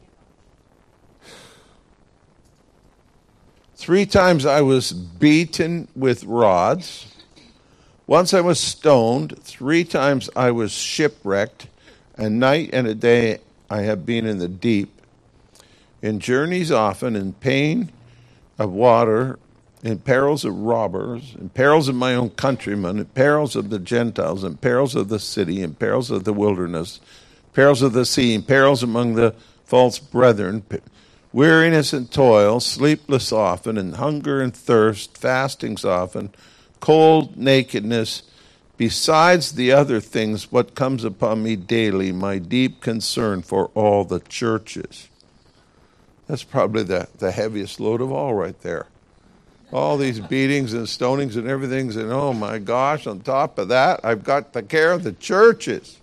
Three times I was beaten with rods. Once I was stoned. Three times I was shipwrecked. A night and a day I have been in the deep. In journeys often, in pain of water, in perils of robbers, in perils of my own countrymen, in perils of the Gentiles, in perils of the city, in perils of the wilderness, perils of the sea, in perils among the false brethren, weariness and toil, sleepless often, and hunger and thirst, fastings often, cold, nakedness, besides the other things, what comes upon me daily, my deep concern for all the churches. That's probably the, the heaviest load of all right there. All these beatings and stonings and everything, and oh my gosh, on top of that, I've got the care of the churches.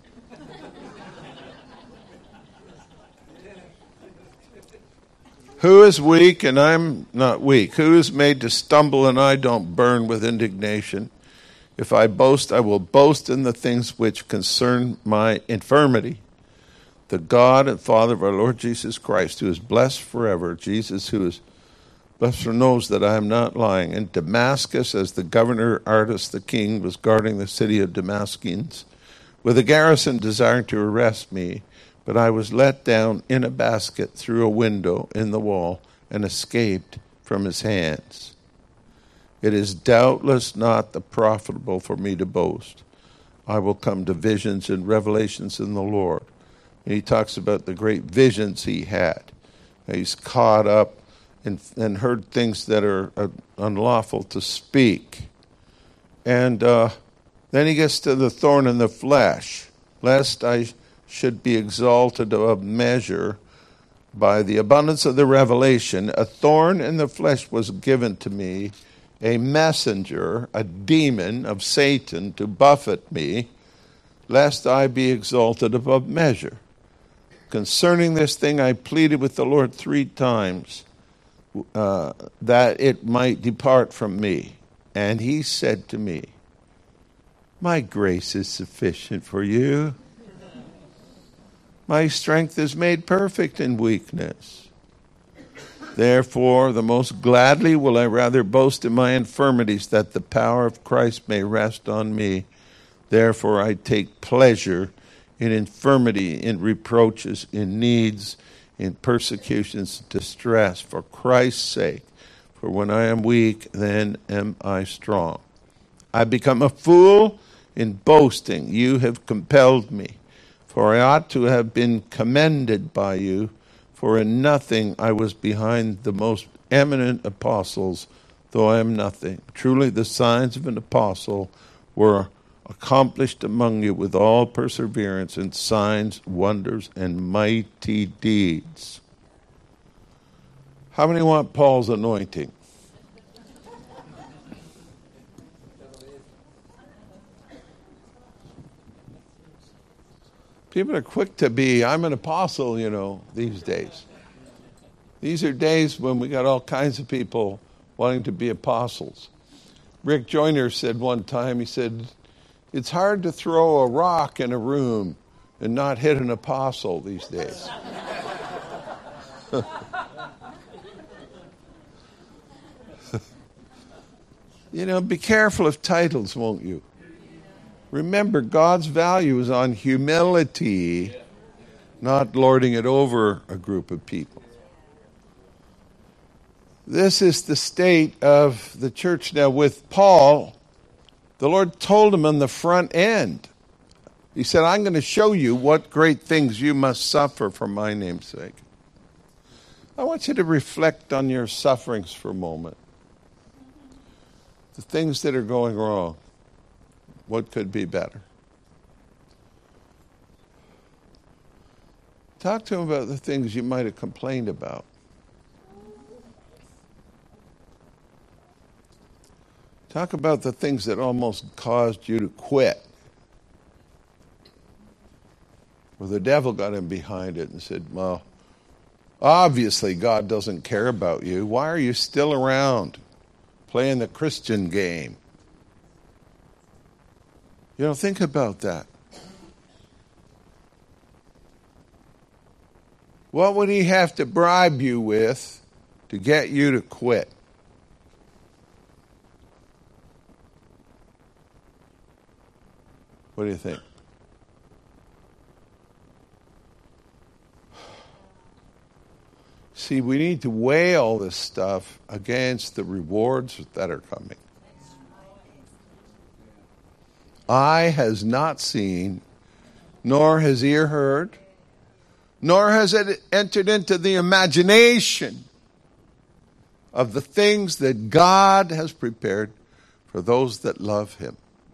Who is weak and I'm not weak? Who is made to stumble and I don't burn with indignation? If I boast, I will boast in the things which concern my infirmity. The God and Father of our Lord Jesus Christ, who is blessed forever, Jesus, who is blessed, knows that I am not lying. In Damascus, as the governor Artas the king was guarding the city of Damascus, with a garrison desiring to arrest me, but I was let down in a basket through a window in the wall and escaped from his hands. It is doubtless not the profitable for me to boast. I will come to visions and revelations in the Lord. And he talks about the great visions he had. He's caught up and, and heard things that are uh, unlawful to speak. And uh, then he gets to the thorn in the flesh. Lest I should be exalted above measure, by the abundance of the revelation, a thorn in the flesh was given to me, a messenger, a demon of Satan to buffet me, lest I be exalted above measure. Concerning this thing I pleaded with the Lord three times, uh, that it might depart from me. And he said to me, my grace is sufficient for you. My strength is made perfect in weakness. Therefore, the most gladly will I rather boast in my infirmities, that the power of Christ may rest on me. Therefore, I take pleasure in infirmity, in reproaches, in needs, in persecutions, distress, for Christ's sake. For when I am weak, then am I strong. I become a fool in boasting. You have compelled me. For I ought to have been commended by you, for in nothing I was behind the most eminent apostles, though I am nothing. Truly the signs of an apostle were accomplished among you with all perseverance and signs, wonders, and mighty deeds. How many want Paul's anointing? People are quick to be, I'm an apostle, you know, these days. These are days when we got all kinds of people wanting to be apostles. Rick Joyner said one time, he said, it's hard to throw a rock in a room and not hit an apostle these days. You know, be careful of titles, won't you? Remember, God's value is on humility, not lording it over a group of people. This is the state of the church. Now, with Paul, the Lord told him on the front end. He said, I'm going to show you what great things you must suffer for my name's sake. I want you to reflect on your sufferings for a moment. The things that are going wrong. What could be better? Talk to him about the things you might have complained about. Talk about the things that almost caused you to quit. Where the devil got in behind it and said, well, obviously God doesn't care about you. Why are you still around playing the Christian game? You know, think about that. What would he have to bribe you with to get you to quit? What do you think? See, we need to weigh all this stuff against the rewards that are coming. Eye has not seen, nor has ear heard, nor has it entered into the imagination of the things that God has prepared for those that love him.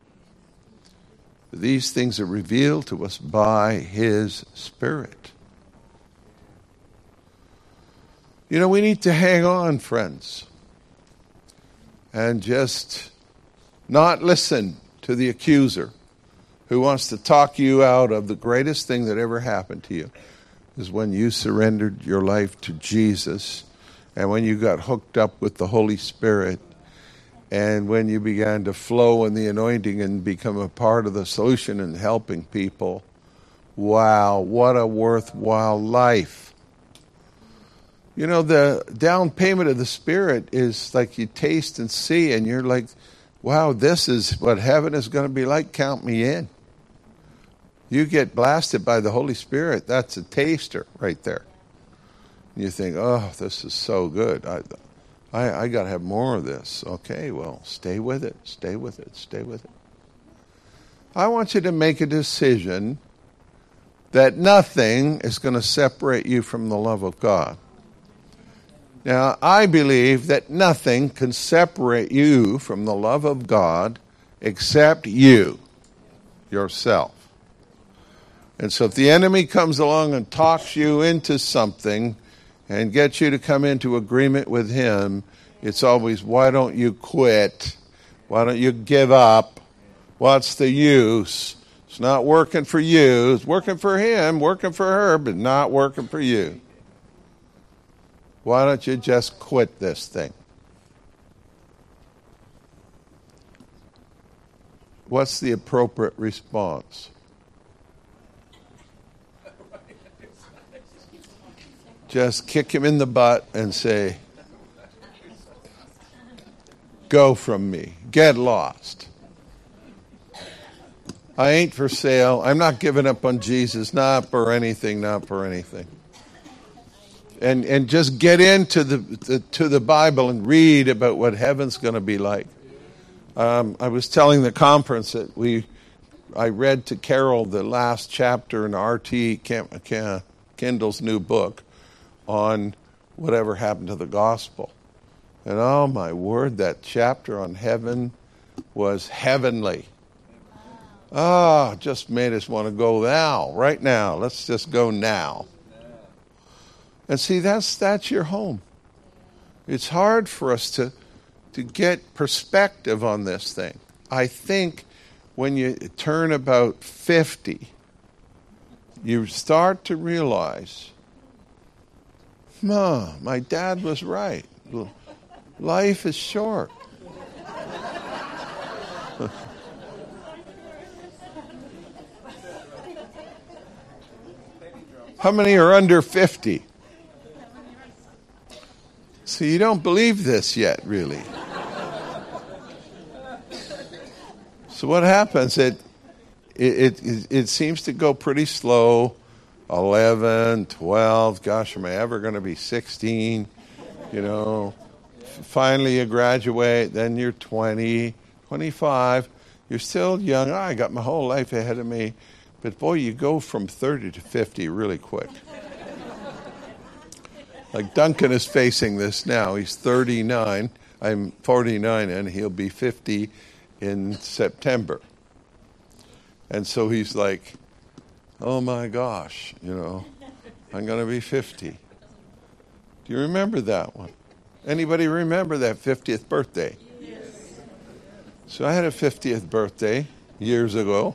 These things are revealed to us by his Spirit. You know, we need to hang on, friends, and just not listen to the accuser who wants to talk you out of the greatest thing that ever happened to you, is when you surrendered your life to Jesus and when you got hooked up with the Holy Spirit and when you began to flow in the anointing and become a part of the solution and helping people. Wow, what a worthwhile life. You know, the down payment of the Spirit is like you taste and see and you're like, wow, this is what heaven is going to be like. Count me in. You get blasted by the Holy Spirit. That's a taster right there. You think, oh, this is so good. I, I, I got to have more of this. Okay, well, stay with it. Stay with it. Stay with it. I want you to make a decision that nothing is going to separate you from the love of God. Now, I believe that nothing can separate you from the love of God except you, yourself. And so if the enemy comes along and talks you into something and get you to come into agreement with him, it's always, why don't you quit? Why don't you give up? What's the use? It's not working for you. It's working for him, working for her, but not working for you. Why don't you just quit this thing? What's the appropriate response? Just kick him in the butt and say, go from me. Get lost. I ain't for sale. I'm not giving up on Jesus, not for anything, not for anything. And and just get into the, the to the Bible and read about what heaven's going to be like. Um, I was telling the conference that we, I read to Carol the last chapter in R T Kendall's new book on whatever happened to the gospel. And oh my word, that chapter on heaven was heavenly. Ah, oh, just made us want to go now, right now. Let's just go now. And see, that's that's your home. It's hard for us to to get perspective on this thing. I think when you turn about fifty, you start to realize, Ma, my dad was right. Life is short. How many are under fifty? So you don't believe this yet, really. So what happens? It, it it it seems to go pretty slow. eleven, twelve, gosh, am I ever going to be sixteen? You know, finally you graduate, then you're twenty, twenty-five. You're still young. Oh, I got my whole life ahead of me. But boy, you go from thirty to fifty really quick. Like Duncan is facing this now. He's thirty-nine. I'm forty-nine, and he'll be fifty in September. And so he's like, oh my gosh, you know, I'm going to be fifty. Do you remember that one? Anybody remember that fiftieth birthday? Yes. So I had a fiftieth birthday years ago.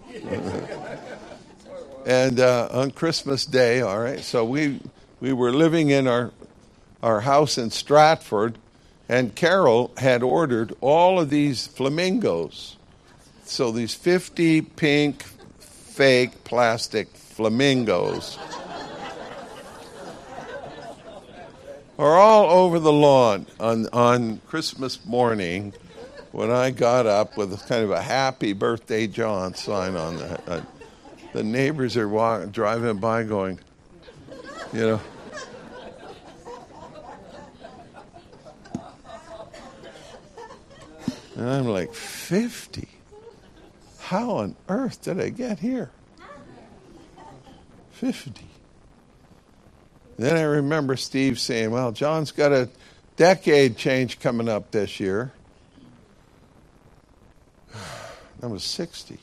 And uh, on Christmas Day, all right, so we we were living in our our house in Stratford, and Carol had ordered all of these flamingos. So these fifty pink, fake plastic flamingos are all over the lawn on, on Christmas morning when I got up with kind of a happy birthday John sign on that. Uh, the neighbors are walking, driving by going, you know, and I'm like, fifty? How on earth did I get here? fifty. Then I remember Steve saying, well, John's got a decade change coming up this year. I was sixty.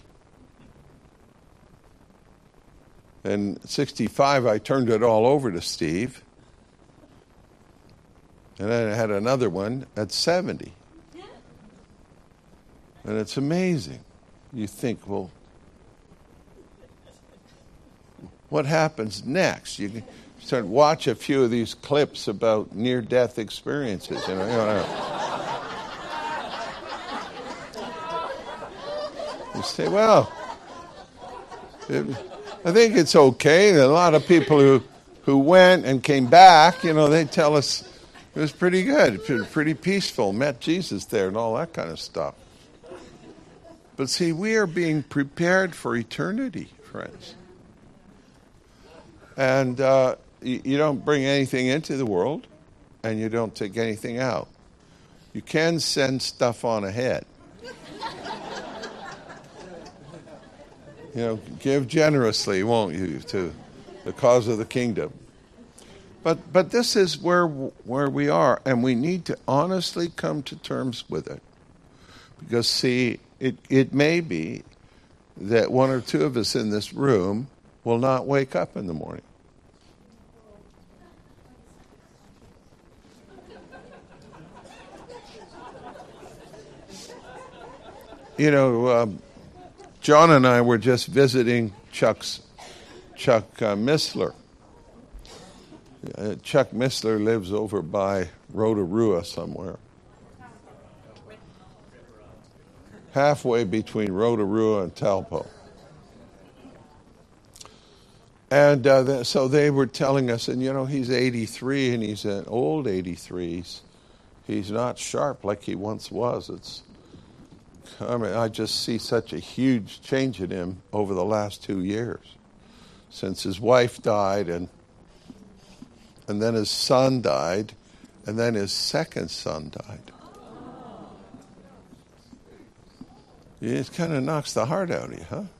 And sixty-five, I turned it all over to Steve. And then I had another one at seventy. And it's amazing. You think, well, what happens next? You can start watch a few of these clips about near-death experiences. You know, you know. You say, well, it, I think it's okay. A lot of people who who went and came back, you know, they tell us it was pretty good, pretty peaceful, met Jesus there and all that kind of stuff. But see, we are being prepared for eternity, friends. And uh, you, you don't bring anything into the world, and you don't take anything out. You can send stuff on ahead. You know, give generously, won't you, to the cause of the kingdom. But but this is where where we are, and we need to honestly come to terms with it. Because, see, it, it may be that one or two of us in this room will not wake up in the morning. you know, um, John and I were just visiting Chuck's Chuck uh, Missler. Uh, Chuck Missler lives over by Rotorua somewhere. Halfway between Rotorua and Talpo. And uh, the, so they were telling us, and you know, he's eighty-three, and he's an old eighty-three. He's, he's not sharp like he once was. It's, I mean, I just see such a huge change in him over the last two years, since his wife died, and and then his son died, and then his second son died. It kind of knocks the heart out of you, huh?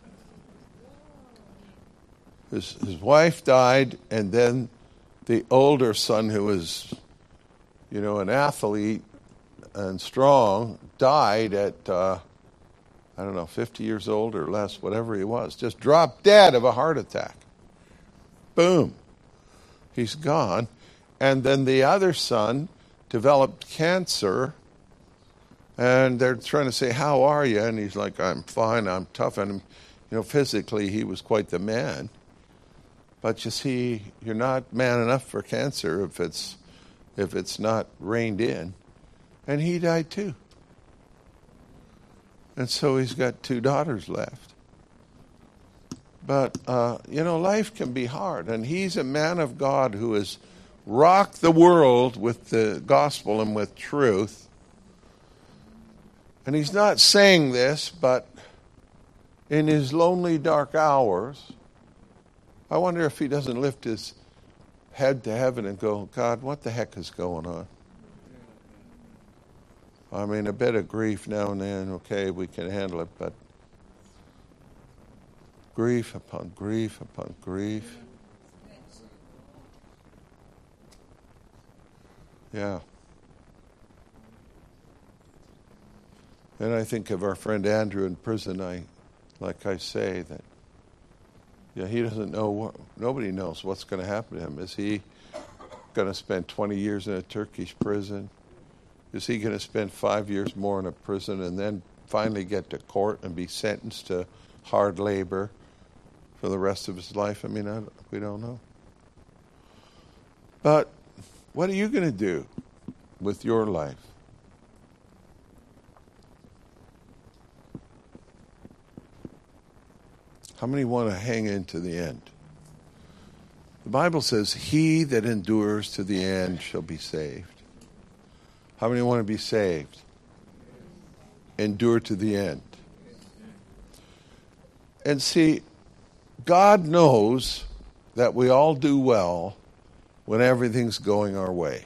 His, his wife died, and then the older son, who was, you know, an athlete and strong, died at, uh, I don't know, fifty years old or less, whatever he was. Just dropped dead of a heart attack. Boom. He's gone. And then the other son developed cancer, and they're trying to say, how are you? And he's like, I'm fine, I'm tough. And, you know, physically he was quite the man. But you see, you're not man enough for cancer if it's if it's not reined in. And he died too. And so he's got two daughters left. But, uh, you know, life can be hard. And he's a man of God who has rocked the world with the gospel and with truth. And he's not saying this, but in his lonely, dark hours, I wonder if he doesn't lift his head to heaven and go, God, what the heck is going on? I mean, a bit of grief now and then, okay, we can handle it, but grief upon grief upon grief. Yeah. And I think of our friend Andrew in prison. I, like I say, that yeah, he doesn't know what, nobody knows what's going to happen to him. Is he going to spend twenty years in a Turkish prison? Is he going to spend five years more in a prison and then finally get to court and be sentenced to hard labor for the rest of his life? I mean, I, we don't know. But what are you going to do with your life? How many want to hang in to the end? The Bible says, he that endures to the end shall be saved. How many want to be saved? Endure to the end. And see, God knows that we all do well when everything's going our way.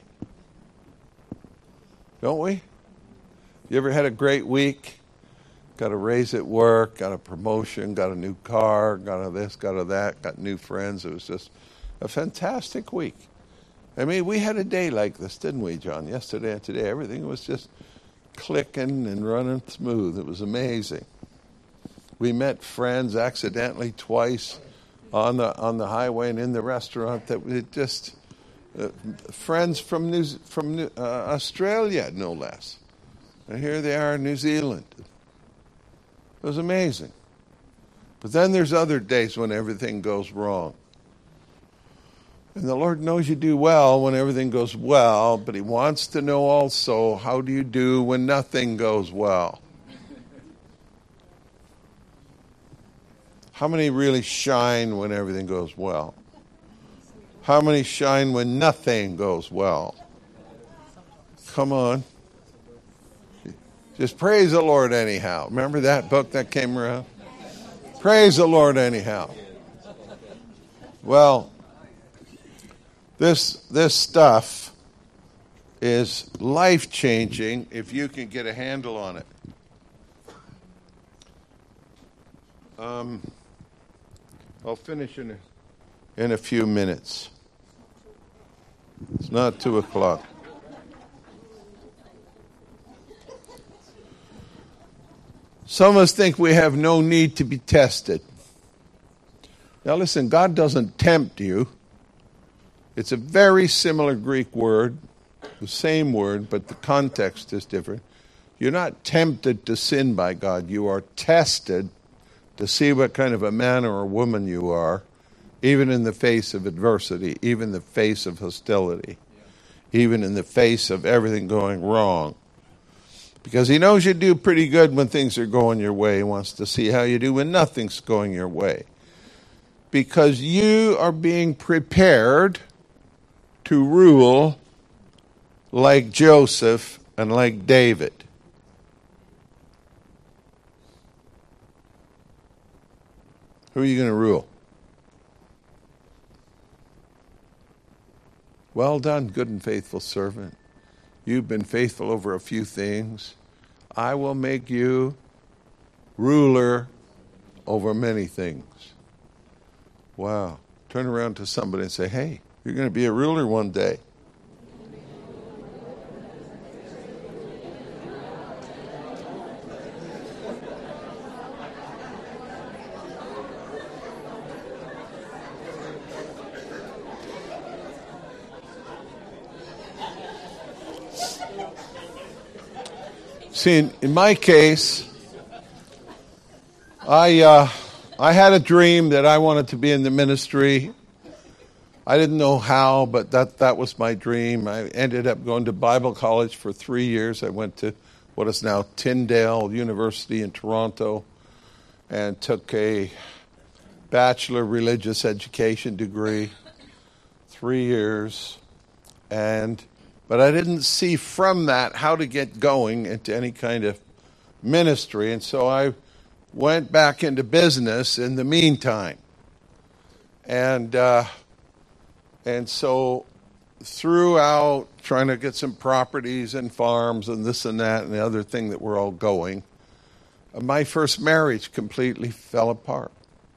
Don't we? You ever had a great week? Got a raise at work, got a promotion, got a new car, got a this, got a that, got new friends. It was just a fantastic week. I mean, we had a day like this, didn't we, John? Yesterday and today, everything was just clicking and running smooth. It was amazing. We met friends accidentally twice on the on the highway and in the restaurant. That we just uh, friends from New from New, uh, Australia, no less. And here they are in New Zealand. It was amazing. But then there's other days when everything goes wrong. And the Lord knows you do well when everything goes well, but he wants to know also, how do you do when nothing goes well? How many really shine when everything goes well? How many shine when nothing goes well? Come on. Just praise the Lord anyhow. Remember that book that came around? Praise the Lord anyhow. Well, this this stuff is life-changing if you can get a handle on it. Um, I'll finish in a, in a few minutes. It's not two o'clock. Some of us think we have no need to be tested. Now listen, God doesn't tempt you. It's a very similar Greek word, the same word, but the context is different. You're not tempted to sin by God. You are tested to see what kind of a man or a woman you are, even in the face of adversity, even in the face of hostility, even in the face of everything going wrong. Because he knows you do pretty good when things are going your way. He wants to see how you do when nothing's going your way. Because you are being prepared to rule like Joseph and like David. Who are you going to rule? Well done, good and faithful servant. You've been faithful over a few things. I will make you ruler over many things. Wow. Turn around to somebody and say, hey, you're going to be a ruler one day. See, in, in my case, I uh, I had a dream that I wanted to be in the ministry. I didn't know how, but that, that was my dream. I ended up going to Bible college for three years. I went to what is now Tyndale University in Toronto and took a Bachelor of Religious Education degree, three years. And but I didn't see from that how to get going into any kind of ministry. And so I went back into business in the meantime. And uh, and so throughout trying to get some properties and farms and this and that and the other thing that we're all going, my first marriage completely fell apart.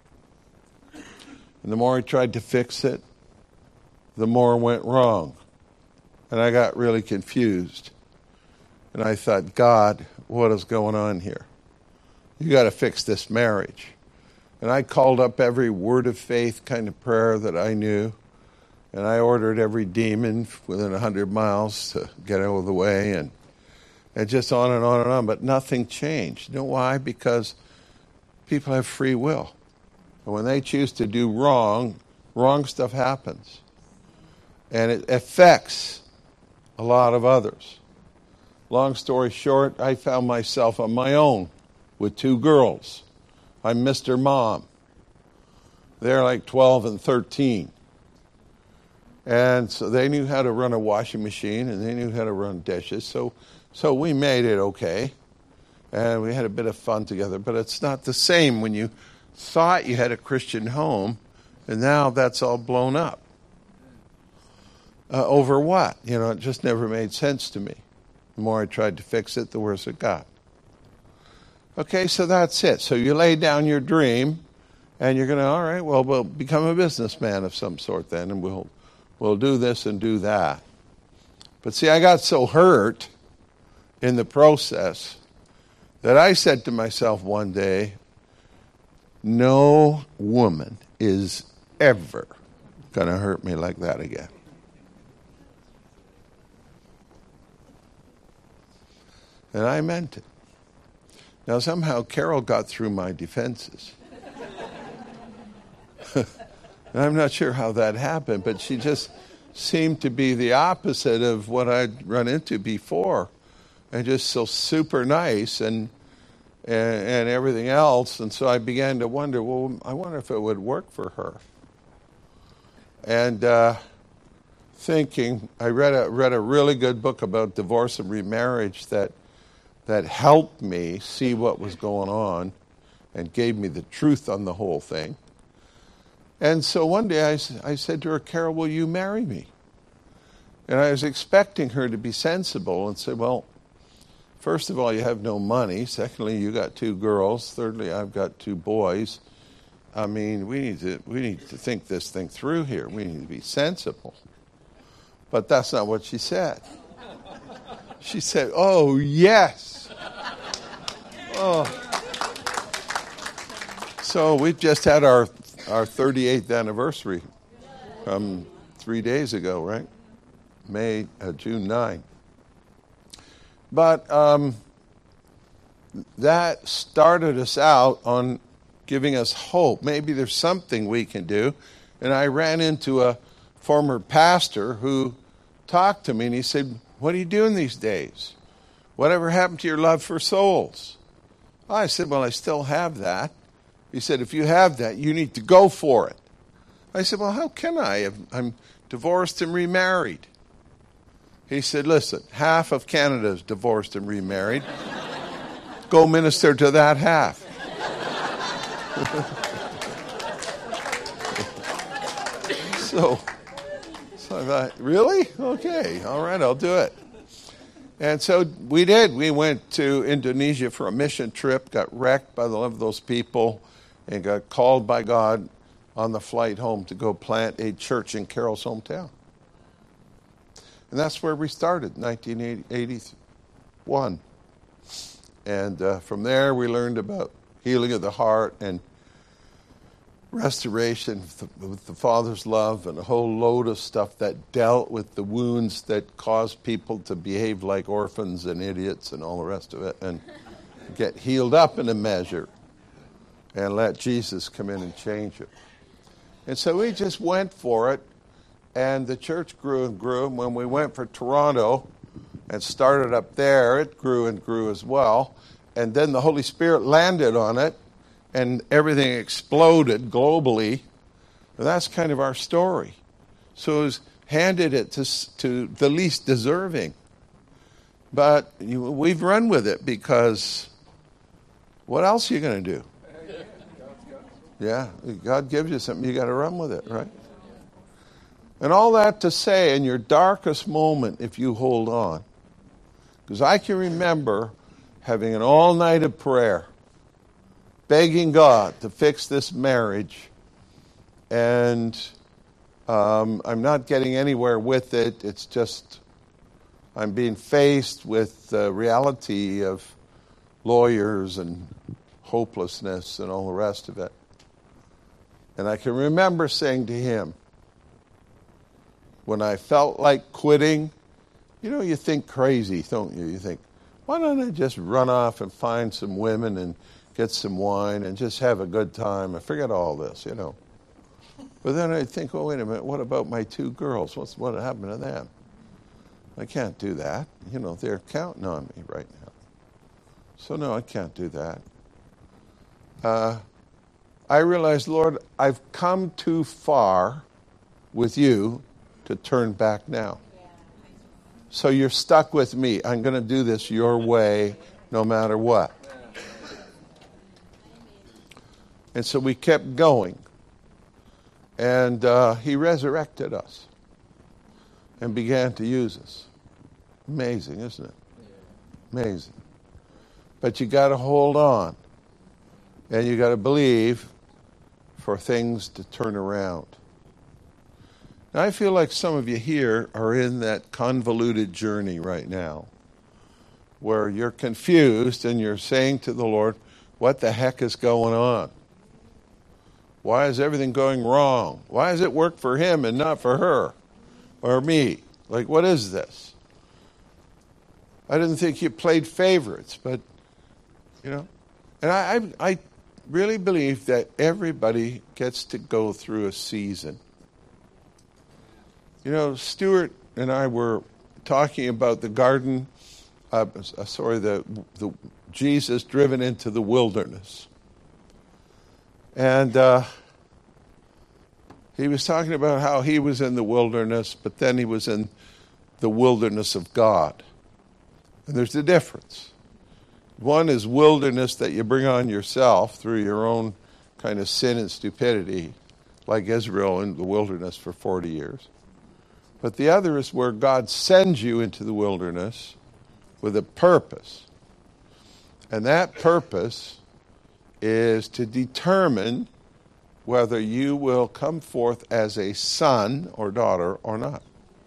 And the more I tried to fix it, the more went wrong. And I got really confused. And I thought, God, what is going on here? You got to fix this marriage. And I called up every word of faith kind of prayer that I knew. And I ordered every demon within one hundred miles to get out of the way. And, and just on and on and on. But nothing changed. You know why? Because people have free will. And when they choose to do wrong, wrong stuff happens. And it affects a lot of others. Long story short, I found myself on my own with two girls. I'm Mister Mom. They're like twelve and thirteen. And so they knew how to run a washing machine and they knew how to run dishes. So so we made it okay. And we had a bit of fun together. But it's not the same when you thought you had a Christian home and now that's all blown up. Uh, over what? You know, it just never made sense to me. The more I tried to fix it, the worse it got. Okay, so that's it. So you lay down your dream, and you're going to, all right, well, we'll become a businessman of some sort then, and we'll we'll do this and do that. But see, I got so hurt in the process that I said to myself one day, no woman is ever going to hurt me like that again. And I meant it. Now, somehow Carol got through my defenses. And I'm not sure how that happened, but she just seemed to be the opposite of what I'd run into before. And just so super nice and, and, and everything else. And so I began to wonder, well, I wonder if it would work for her. And uh, thinking, I read a, read a really good book about divorce and remarriage that that helped me see what was going on and gave me the truth on the whole thing. And so one day I, I said to her, Carol, will you marry me? And I was expecting her to be sensible and say, well, first of all, you have no money. Secondly, you got two girls. Thirdly, I've got two boys. I mean, we need to we need to think this thing through here. We need to be sensible. But that's not what she said. She said, oh, yes. Oh. So we've just had our our thirty-eighth anniversary um, three days ago, right? May, uh, June ninth. But um, that started us out on giving us hope. Maybe there's something we can do. And I ran into a former pastor who talked to me, and he said, "What are you doing these days? Whatever happened to your love for souls?" I said, "Well, I still have that." He said, "If you have that, you need to go for it." I said, "Well, how can I? I'm divorced and remarried." He said, "Listen, half of Canada is divorced and remarried. Go minister to that half." so, so I thought, really? Okay, all right, I'll do it. And so we did. We went to Indonesia for a mission trip, got wrecked by the love of those people, and got called by God on the flight home to go plant a church in Carol's hometown. And that's where we started, nineteen eighty-one. And uh, from there we learned about healing of the heart and restoration with the, with the Father's love and a whole load of stuff that dealt with the wounds that caused people to behave like orphans and idiots and all the rest of it, and get healed up in a measure and let Jesus come in and change it. And so we just went for it, and the church grew and grew. And when we went for Toronto and started up there, it grew and grew as well. And then the Holy Spirit landed on it, and everything exploded globally. And that's kind of our story. So it was handed it to, to the least deserving. But you, we've run with it, because what else are you going to do? Yeah, God gives you something, you got to run with it, right? And all that to say, in your darkest moment, if you hold on, because I can remember having an all-night of prayer, begging God to fix this marriage, and um, I'm not getting anywhere with it. It's just I'm being faced with the reality of lawyers and hopelessness and all the rest of it. And I can remember saying to him, when I felt like quitting, you know, you think crazy, don't you? You think, why don't I just run off and find some women and get some wine and just have a good time and forget all this, you know? But then I think, oh, wait a minute, what about my two girls? What's what happened to them? I can't do that. You know, they're counting on me right now. So no, I can't do that. Uh, I realized, Lord, I've come too far with you to turn back now. So you're stuck with me. I'm going to do this your way no matter what. And so we kept going. And uh, he resurrected us and began to use us. Amazing, isn't it? Amazing. But you got to hold on. And you got to believe for things to turn around. Now, I feel like some of you here are in that convoluted journey right now, where you're confused and you're saying to the Lord, what the heck is going on? Why is everything going wrong? Why does it work for him and not for her or me? Like, what is this? I didn't think you played favorites, but, you know. And I, I, I really believe that everybody gets to go through a season. You know, Stuart and I were talking about the garden, uh, sorry, the, the Jesus driven into the wilderness. And uh, he was talking about how he was in the wilderness, but then he was in the wilderness of God. And there's a difference. One is wilderness that you bring on yourself through your own kind of sin and stupidity, like Israel in the wilderness for forty years. But the other is where God sends you into the wilderness with a purpose. And that purpose is to determine whether you will come forth as a son or daughter or not.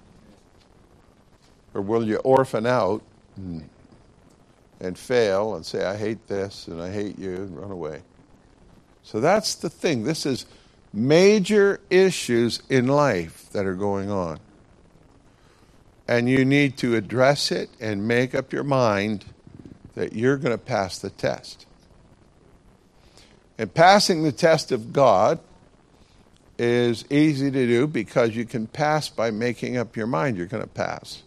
Or will you orphan out and, and fail and say, I hate this and I hate you, and run away. So that's the thing. This is major issues in life that are going on. And you need to address it and make up your mind that you're going to pass the test. And passing the test of God is easy to do because you can pass by making up your mind you're going to pass.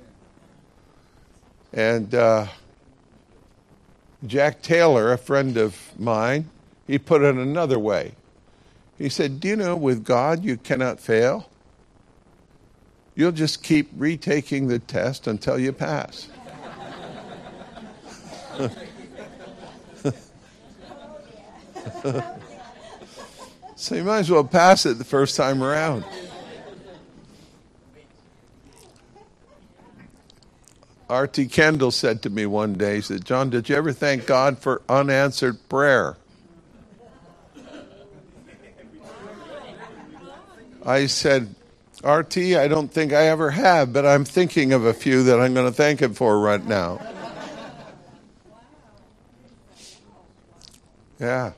And uh, Jack Taylor, a friend of mine, he put it another way. He said, do you know with God you cannot fail? You'll just keep retaking the test until you pass. So you might as well pass it the first time around. R T Kendall said to me one day, he said, John, did you ever thank God for unanswered prayer? I said, R T, I don't think I ever have, but I'm thinking of a few that I'm going to thank him for right now. Yeah.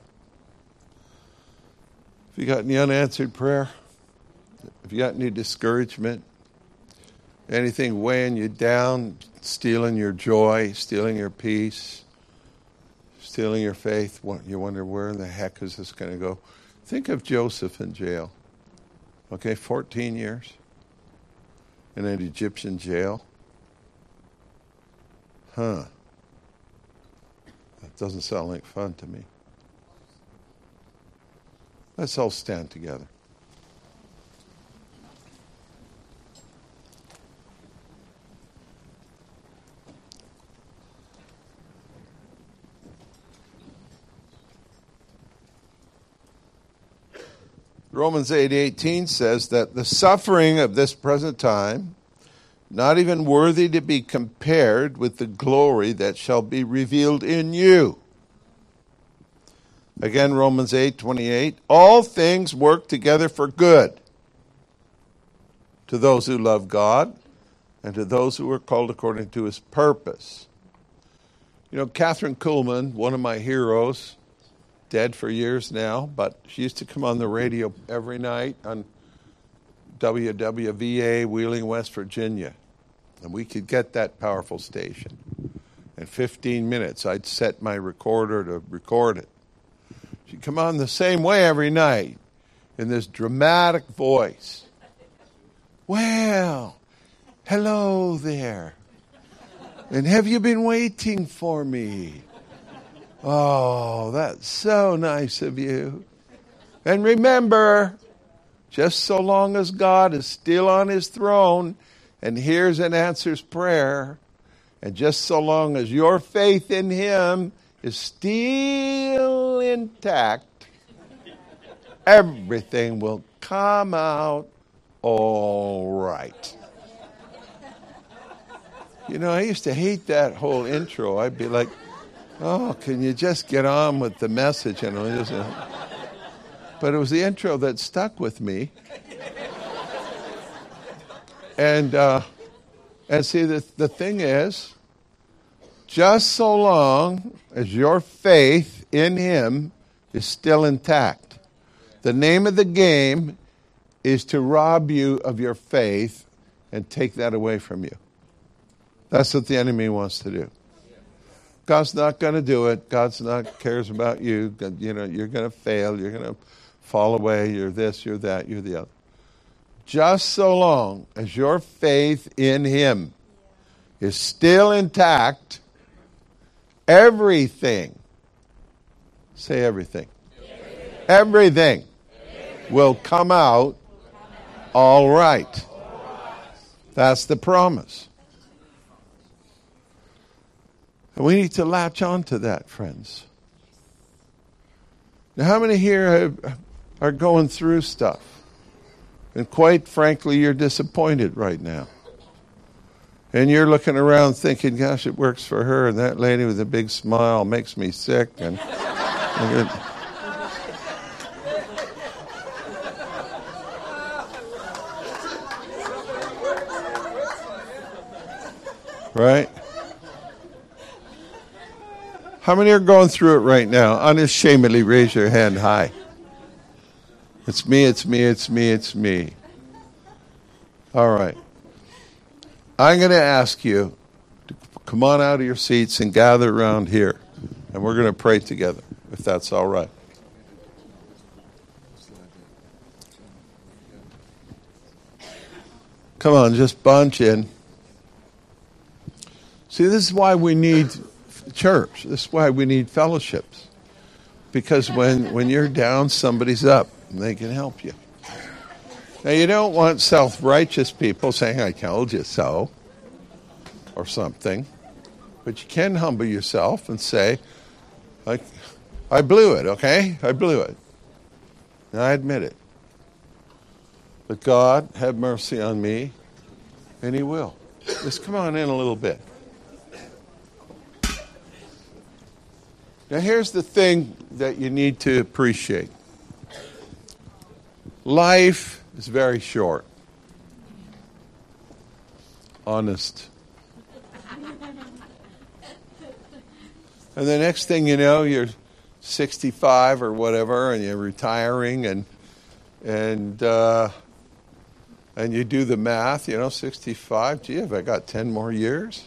If you got any unanswered prayer, if you got any discouragement, anything weighing you down, stealing your joy, stealing your peace, stealing your faith, you wonder where in the heck is this going to go? Think of Joseph in jail. Okay, fourteen years in an Egyptian jail. Huh. That doesn't sound like fun to me. Let's all stand together. Romans eight eighteen says that the suffering of this present time, not even worthy to be compared with the glory that shall be revealed in you. Again, Romans eight twenty-eight, all things work together for good to those who love God and to those who are called according to his purpose. You know, Catherine Kuhlman, one of my heroes, dead for years now, but she used to come on the radio every night on W W V A, Wheeling, West Virginia. And we could get that powerful station. In fifteen minutes, I'd set my recorder to record it. She'd come on the same way every night in this dramatic voice. Well, hello there. And have you been waiting for me? Oh, that's so nice of you. And remember, just so long as God is still on his throne and hears and answers prayer, and just so long as your faith in him is still intact, everything will come out all right. You know, I used to hate that whole intro. I'd be like, oh, can you just get on with the message? You know, but it was the intro that stuck with me. And uh, and see, the, the thing is, just so long as your faith in him is still intact, the name of the game is to rob you of your faith and take that away from you. That's what the enemy wants to do. God's not going to do it. God's not cares about you. You know, you're going to fail. You're going to fall away. You're this, you're that, you're the other. Just so long as your faith in him is still intact, everything, say everything, everything, everything will come out all right. That's the promise. And we need to latch on to that, friends. Now, how many here have, are going through stuff? And quite frankly, you're disappointed right now. And you're looking around thinking, gosh, it works for her. And that lady with a big smile makes me sick. And, and right? How many are going through it right now? Unashamedly raise your hand high. It's me, it's me, it's me, it's me. All right. I'm going to ask you to come on out of your seats and gather around here. And we're going to pray together, if that's all right. Come on, just bunch in. See, this is why we need church. This is why we need fellowships. Because when, when you're down, somebody's up, and they can help you. Now, you don't want self-righteous people saying, I told you so, or something. But you can humble yourself and say, like, I blew it, okay? I blew it. And I admit it. But God, have mercy on me, and He will. Just come on in a little bit. Now, here's the thing that you need to appreciate. Life is very short. Honest. And the next thing you know, you're sixty-five or whatever, and you're retiring, and and uh, and you do the math. You know, sixty-five. Gee, have I got ten more years?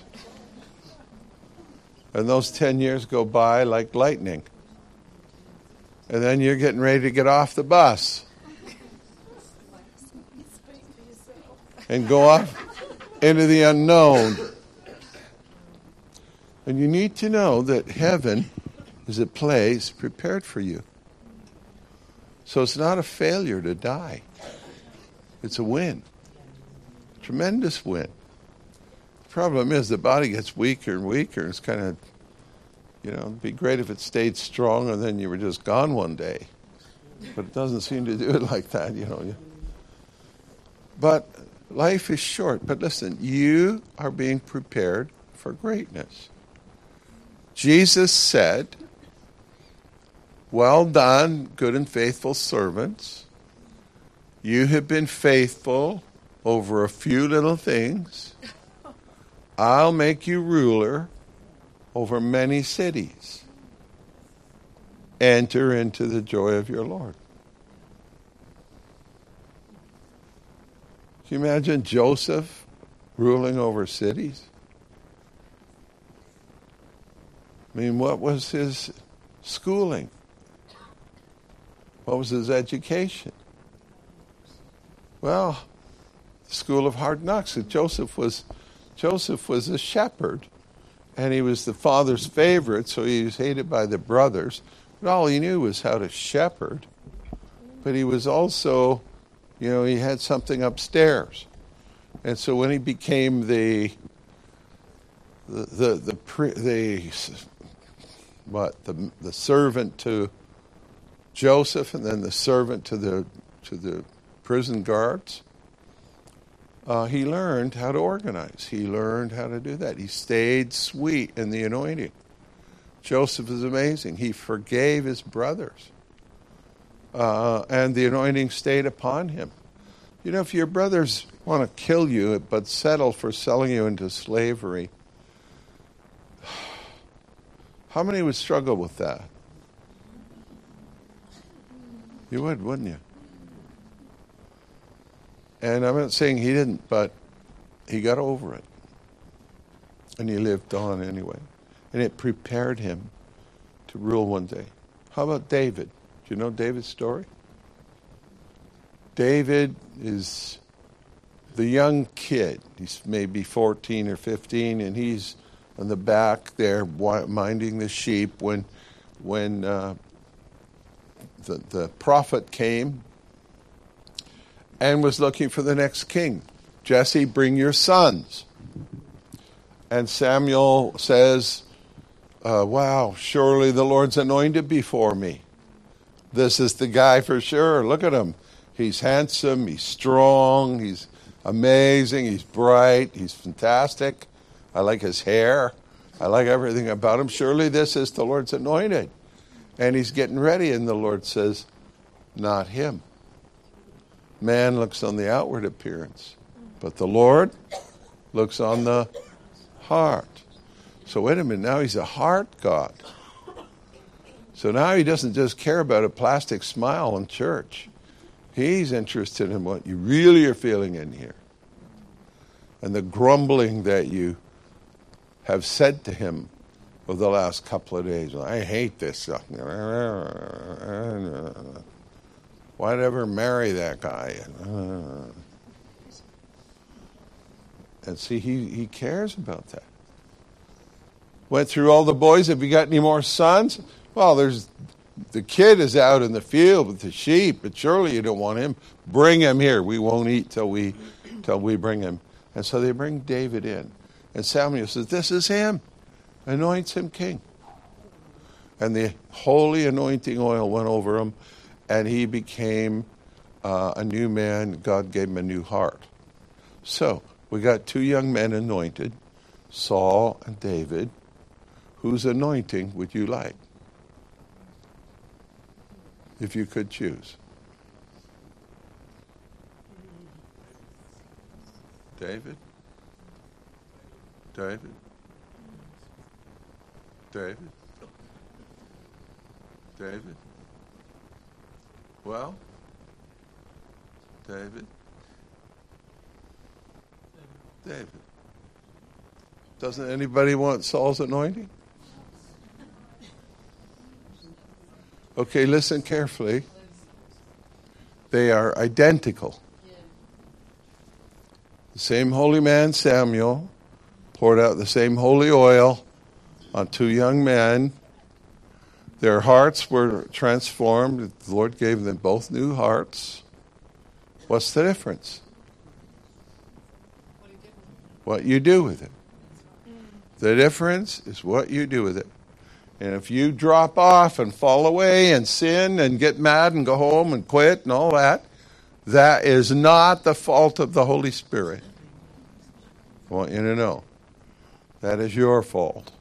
And those ten years go by like lightning. And then you're getting ready to get off the bus and go off into the unknown. And you need to know that heaven is a place prepared for you. So it's not a failure to die. It's a win. Tremendous win. The problem is the body gets weaker and weaker. It's kind of, you know, it'd be great if it stayed strong and then you were just gone one day. But it doesn't seem to do it like that, you know. But life is short. But listen, you are being prepared for greatness. Jesus said, well done, good and faithful servants. You have been faithful over a few little things. I'll make you ruler over many cities. Enter into the joy of your Lord. Can you imagine Joseph ruling over cities? I mean, what was his schooling? What was his education? Well, the school of hard knocks. Joseph was Joseph was a shepherd, and he was the father's favorite, so he was hated by the brothers. But all he knew was how to shepherd. But he was also, you know, he had something upstairs. And so when he became the the the the, the, the what the the servant to Joseph, and then the servant to the to the prison guards, uh, he learned how to organize. He learned how to do that. He stayed sweet in the anointing. Joseph is amazing. He forgave his brothers, uh, and the anointing stayed upon him. You know, if your brothers want to kill you but settle for selling you into slavery, how many would struggle with that? You would, wouldn't you? And I'm not saying he didn't, but he got over it. And he lived on anyway. And it prepared him to rule one day. How about David? Do you know David's story? David is the young kid. He's maybe fourteen or fifteen, and he's on the back there minding the sheep when when uh, the, the prophet came and was looking for the next king. Jesse, bring your sons. And Samuel says, uh, wow, surely the Lord's anointed before me. This is the guy for sure. Look at him. He's handsome, he's strong, he's amazing, he's bright, he's fantastic. I like his hair. I like everything about him. Surely this is the Lord's anointed. And he's getting ready, and the Lord says, not him. Man looks on the outward appearance, but the Lord looks on the heart. So wait a minute, now he's a heart God. So now he doesn't just care about a plastic smile in church. He's interested in what you really are feeling in here. And the grumbling that you have said to him over the last couple of days, I hate this. Why'd I ever marry that guy? And see, he, he cares about that. Went through all the boys. Have you got any more sons? Well, there's the kid is out in the field with the sheep, but surely you don't want him. Bring him here. We won't eat till we till we bring him. And so they bring David in. And Samuel says, this is him. Anoints him king. And the holy anointing oil went over him, and he became uh, a new man. God gave him a new heart. So we got two young men anointed, Saul and David. Whose anointing would you like? If you could choose. David? David? David? David? Well? David? David. Doesn't anybody want Saul's anointing? Okay, listen carefully. They are identical. The same holy man, Samuel, poured out the same holy oil on two young men. Their hearts were transformed. The Lord gave them both new hearts. What's the difference? What you do with it. The difference is what you do with it. And if you drop off and fall away and sin and get mad and go home and quit and all that, that is not the fault of the Holy Spirit. I want you to know. That is your fault.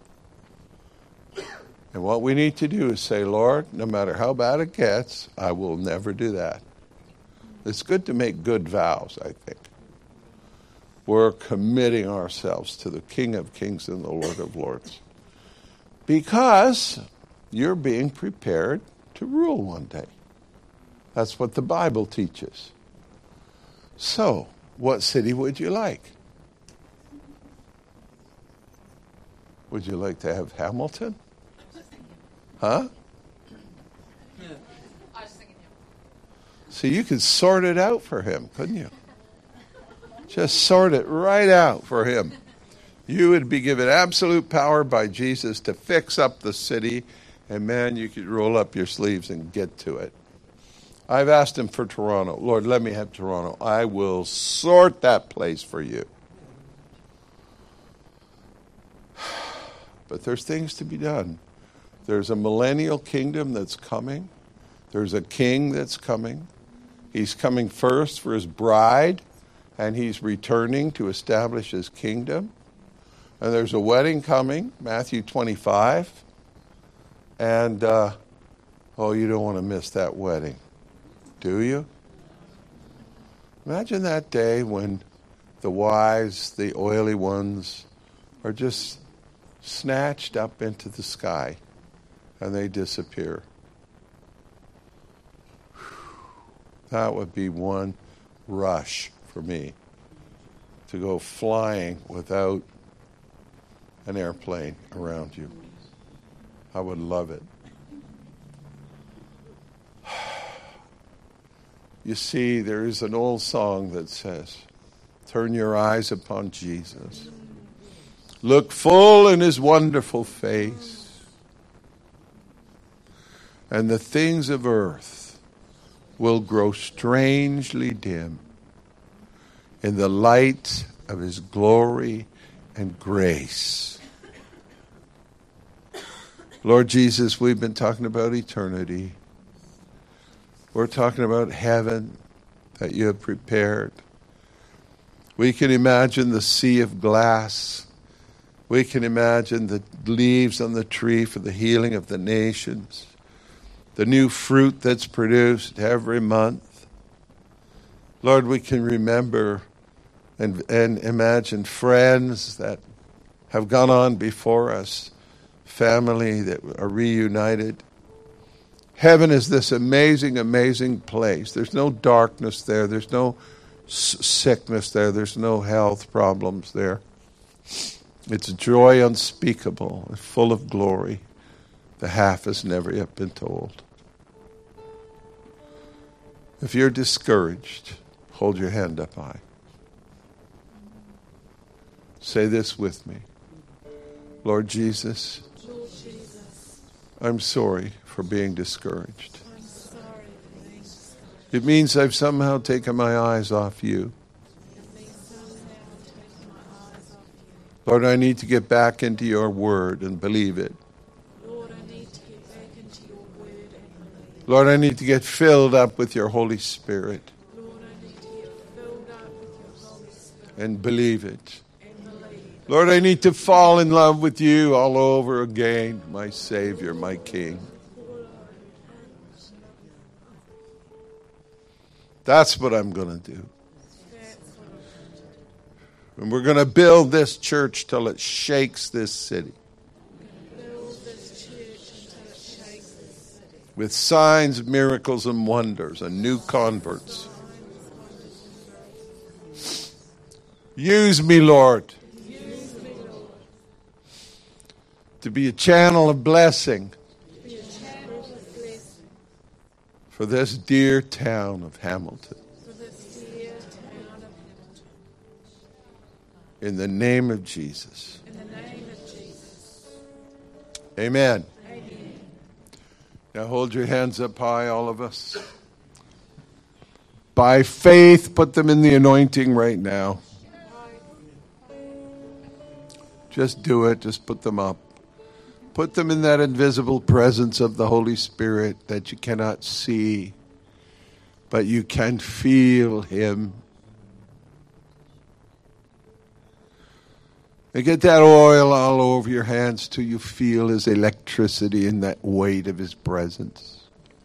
And what we need to do is say, Lord, no matter how bad it gets, I will never do that. It's good to make good vows, I think. We're committing ourselves to the King of Kings and the Lord of Lords. Because you're being prepared to rule one day. That's what the Bible teaches. So, what city would you like? Would you like to have Hamilton? Huh? See, you could sort it out for him, couldn't you? Just sort it right out for him. You would be given absolute power by Jesus to fix up the city, and man, you could roll up your sleeves and get to it. I've asked him for Toronto. Lord, let me have Toronto. I will sort that place for you. But there's things to be done. There's a millennial kingdom that's coming. There's a king that's coming. He's coming first for his bride, and he's returning to establish his kingdom. And there's a wedding coming, Matthew twenty-five. And, uh, oh, you don't want to miss that wedding, do you? Imagine that day when the wise, the oily ones, are just snatched up into the sky and they disappear. That would be one rush for me, to go flying without an airplane around you. I would love it. You see, there is an old song that says, turn your eyes upon Jesus. Look full in his wonderful face, and the things of earth will grow strangely dim in the light of his glory and grace. Lord Jesus, we've been talking about eternity. We're talking about heaven that you have prepared. We can imagine the sea of glass. We can imagine the leaves on the tree for the healing of the nations. The new fruit that's produced every month. Lord, we can remember and, and imagine friends that have gone on before us, family that are reunited. Heaven is this amazing, amazing place. There's no darkness there. There's no s- sickness there. There's no health problems there. It's joy unspeakable and full of glory. The half has never yet been told. If you're discouraged, hold your hand up high. Say this with me. Lord Jesus, Lord Jesus, I'm sorry for being discouraged. I'm sorry for being discouraged. It means I've somehow taken my eyes off you. It means somehow taking my eyes off you. Lord, I need to get back into your word and believe it. Lord, I need to get back into your word and believe. Lord, I need to get filled up with your Holy Spirit Lord, I need to get filled up with your Holy Spirit and believe it. and believe. Lord, I need to fall in love with you all over again, my Savior, my King. That's what I'm going to do. That's what I'm going to do. And we're going to build this church till it shakes this city Build this church until it shakes this city. with signs, miracles, and wonders and new converts. Use me, Lord, Use me, Lord, to be a channel of blessing to be a channel of blessing for this dear town of Hamilton. for this dear town of Hamilton. In the name of Jesus. In the name of Jesus. Amen. Amen. Now hold your hands up high, all of us. By faith, put them in the anointing right now. Just do it. Just put them up. Put them in that invisible presence of the Holy Spirit that you cannot see, but you can feel Him. And get that oil all over your hands till you feel His electricity and that weight of His presence.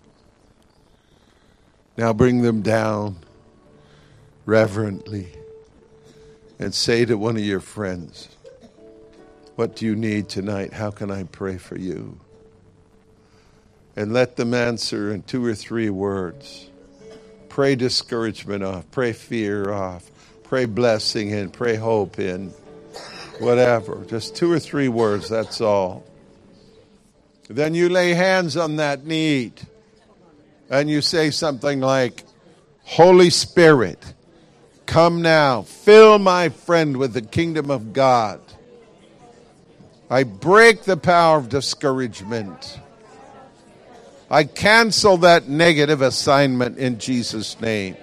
Now bring them down reverently and say to one of your friends, what do you need tonight? How can I pray for you? And let them answer in two or three words. Pray discouragement off. Pray fear off. Pray blessing in. Pray hope in. Whatever. Just two or three words, that's all. Then you lay hands on that need. And you say something like, Holy Spirit, come now. Fill my friend with the kingdom of God. I break the power of discouragement. I cancel that negative assignment in Jesus' name.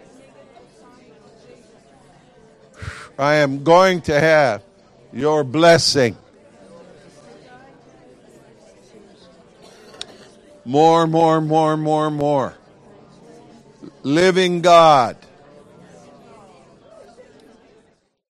I am going to have your blessing. More, more, more, more, more. Living God.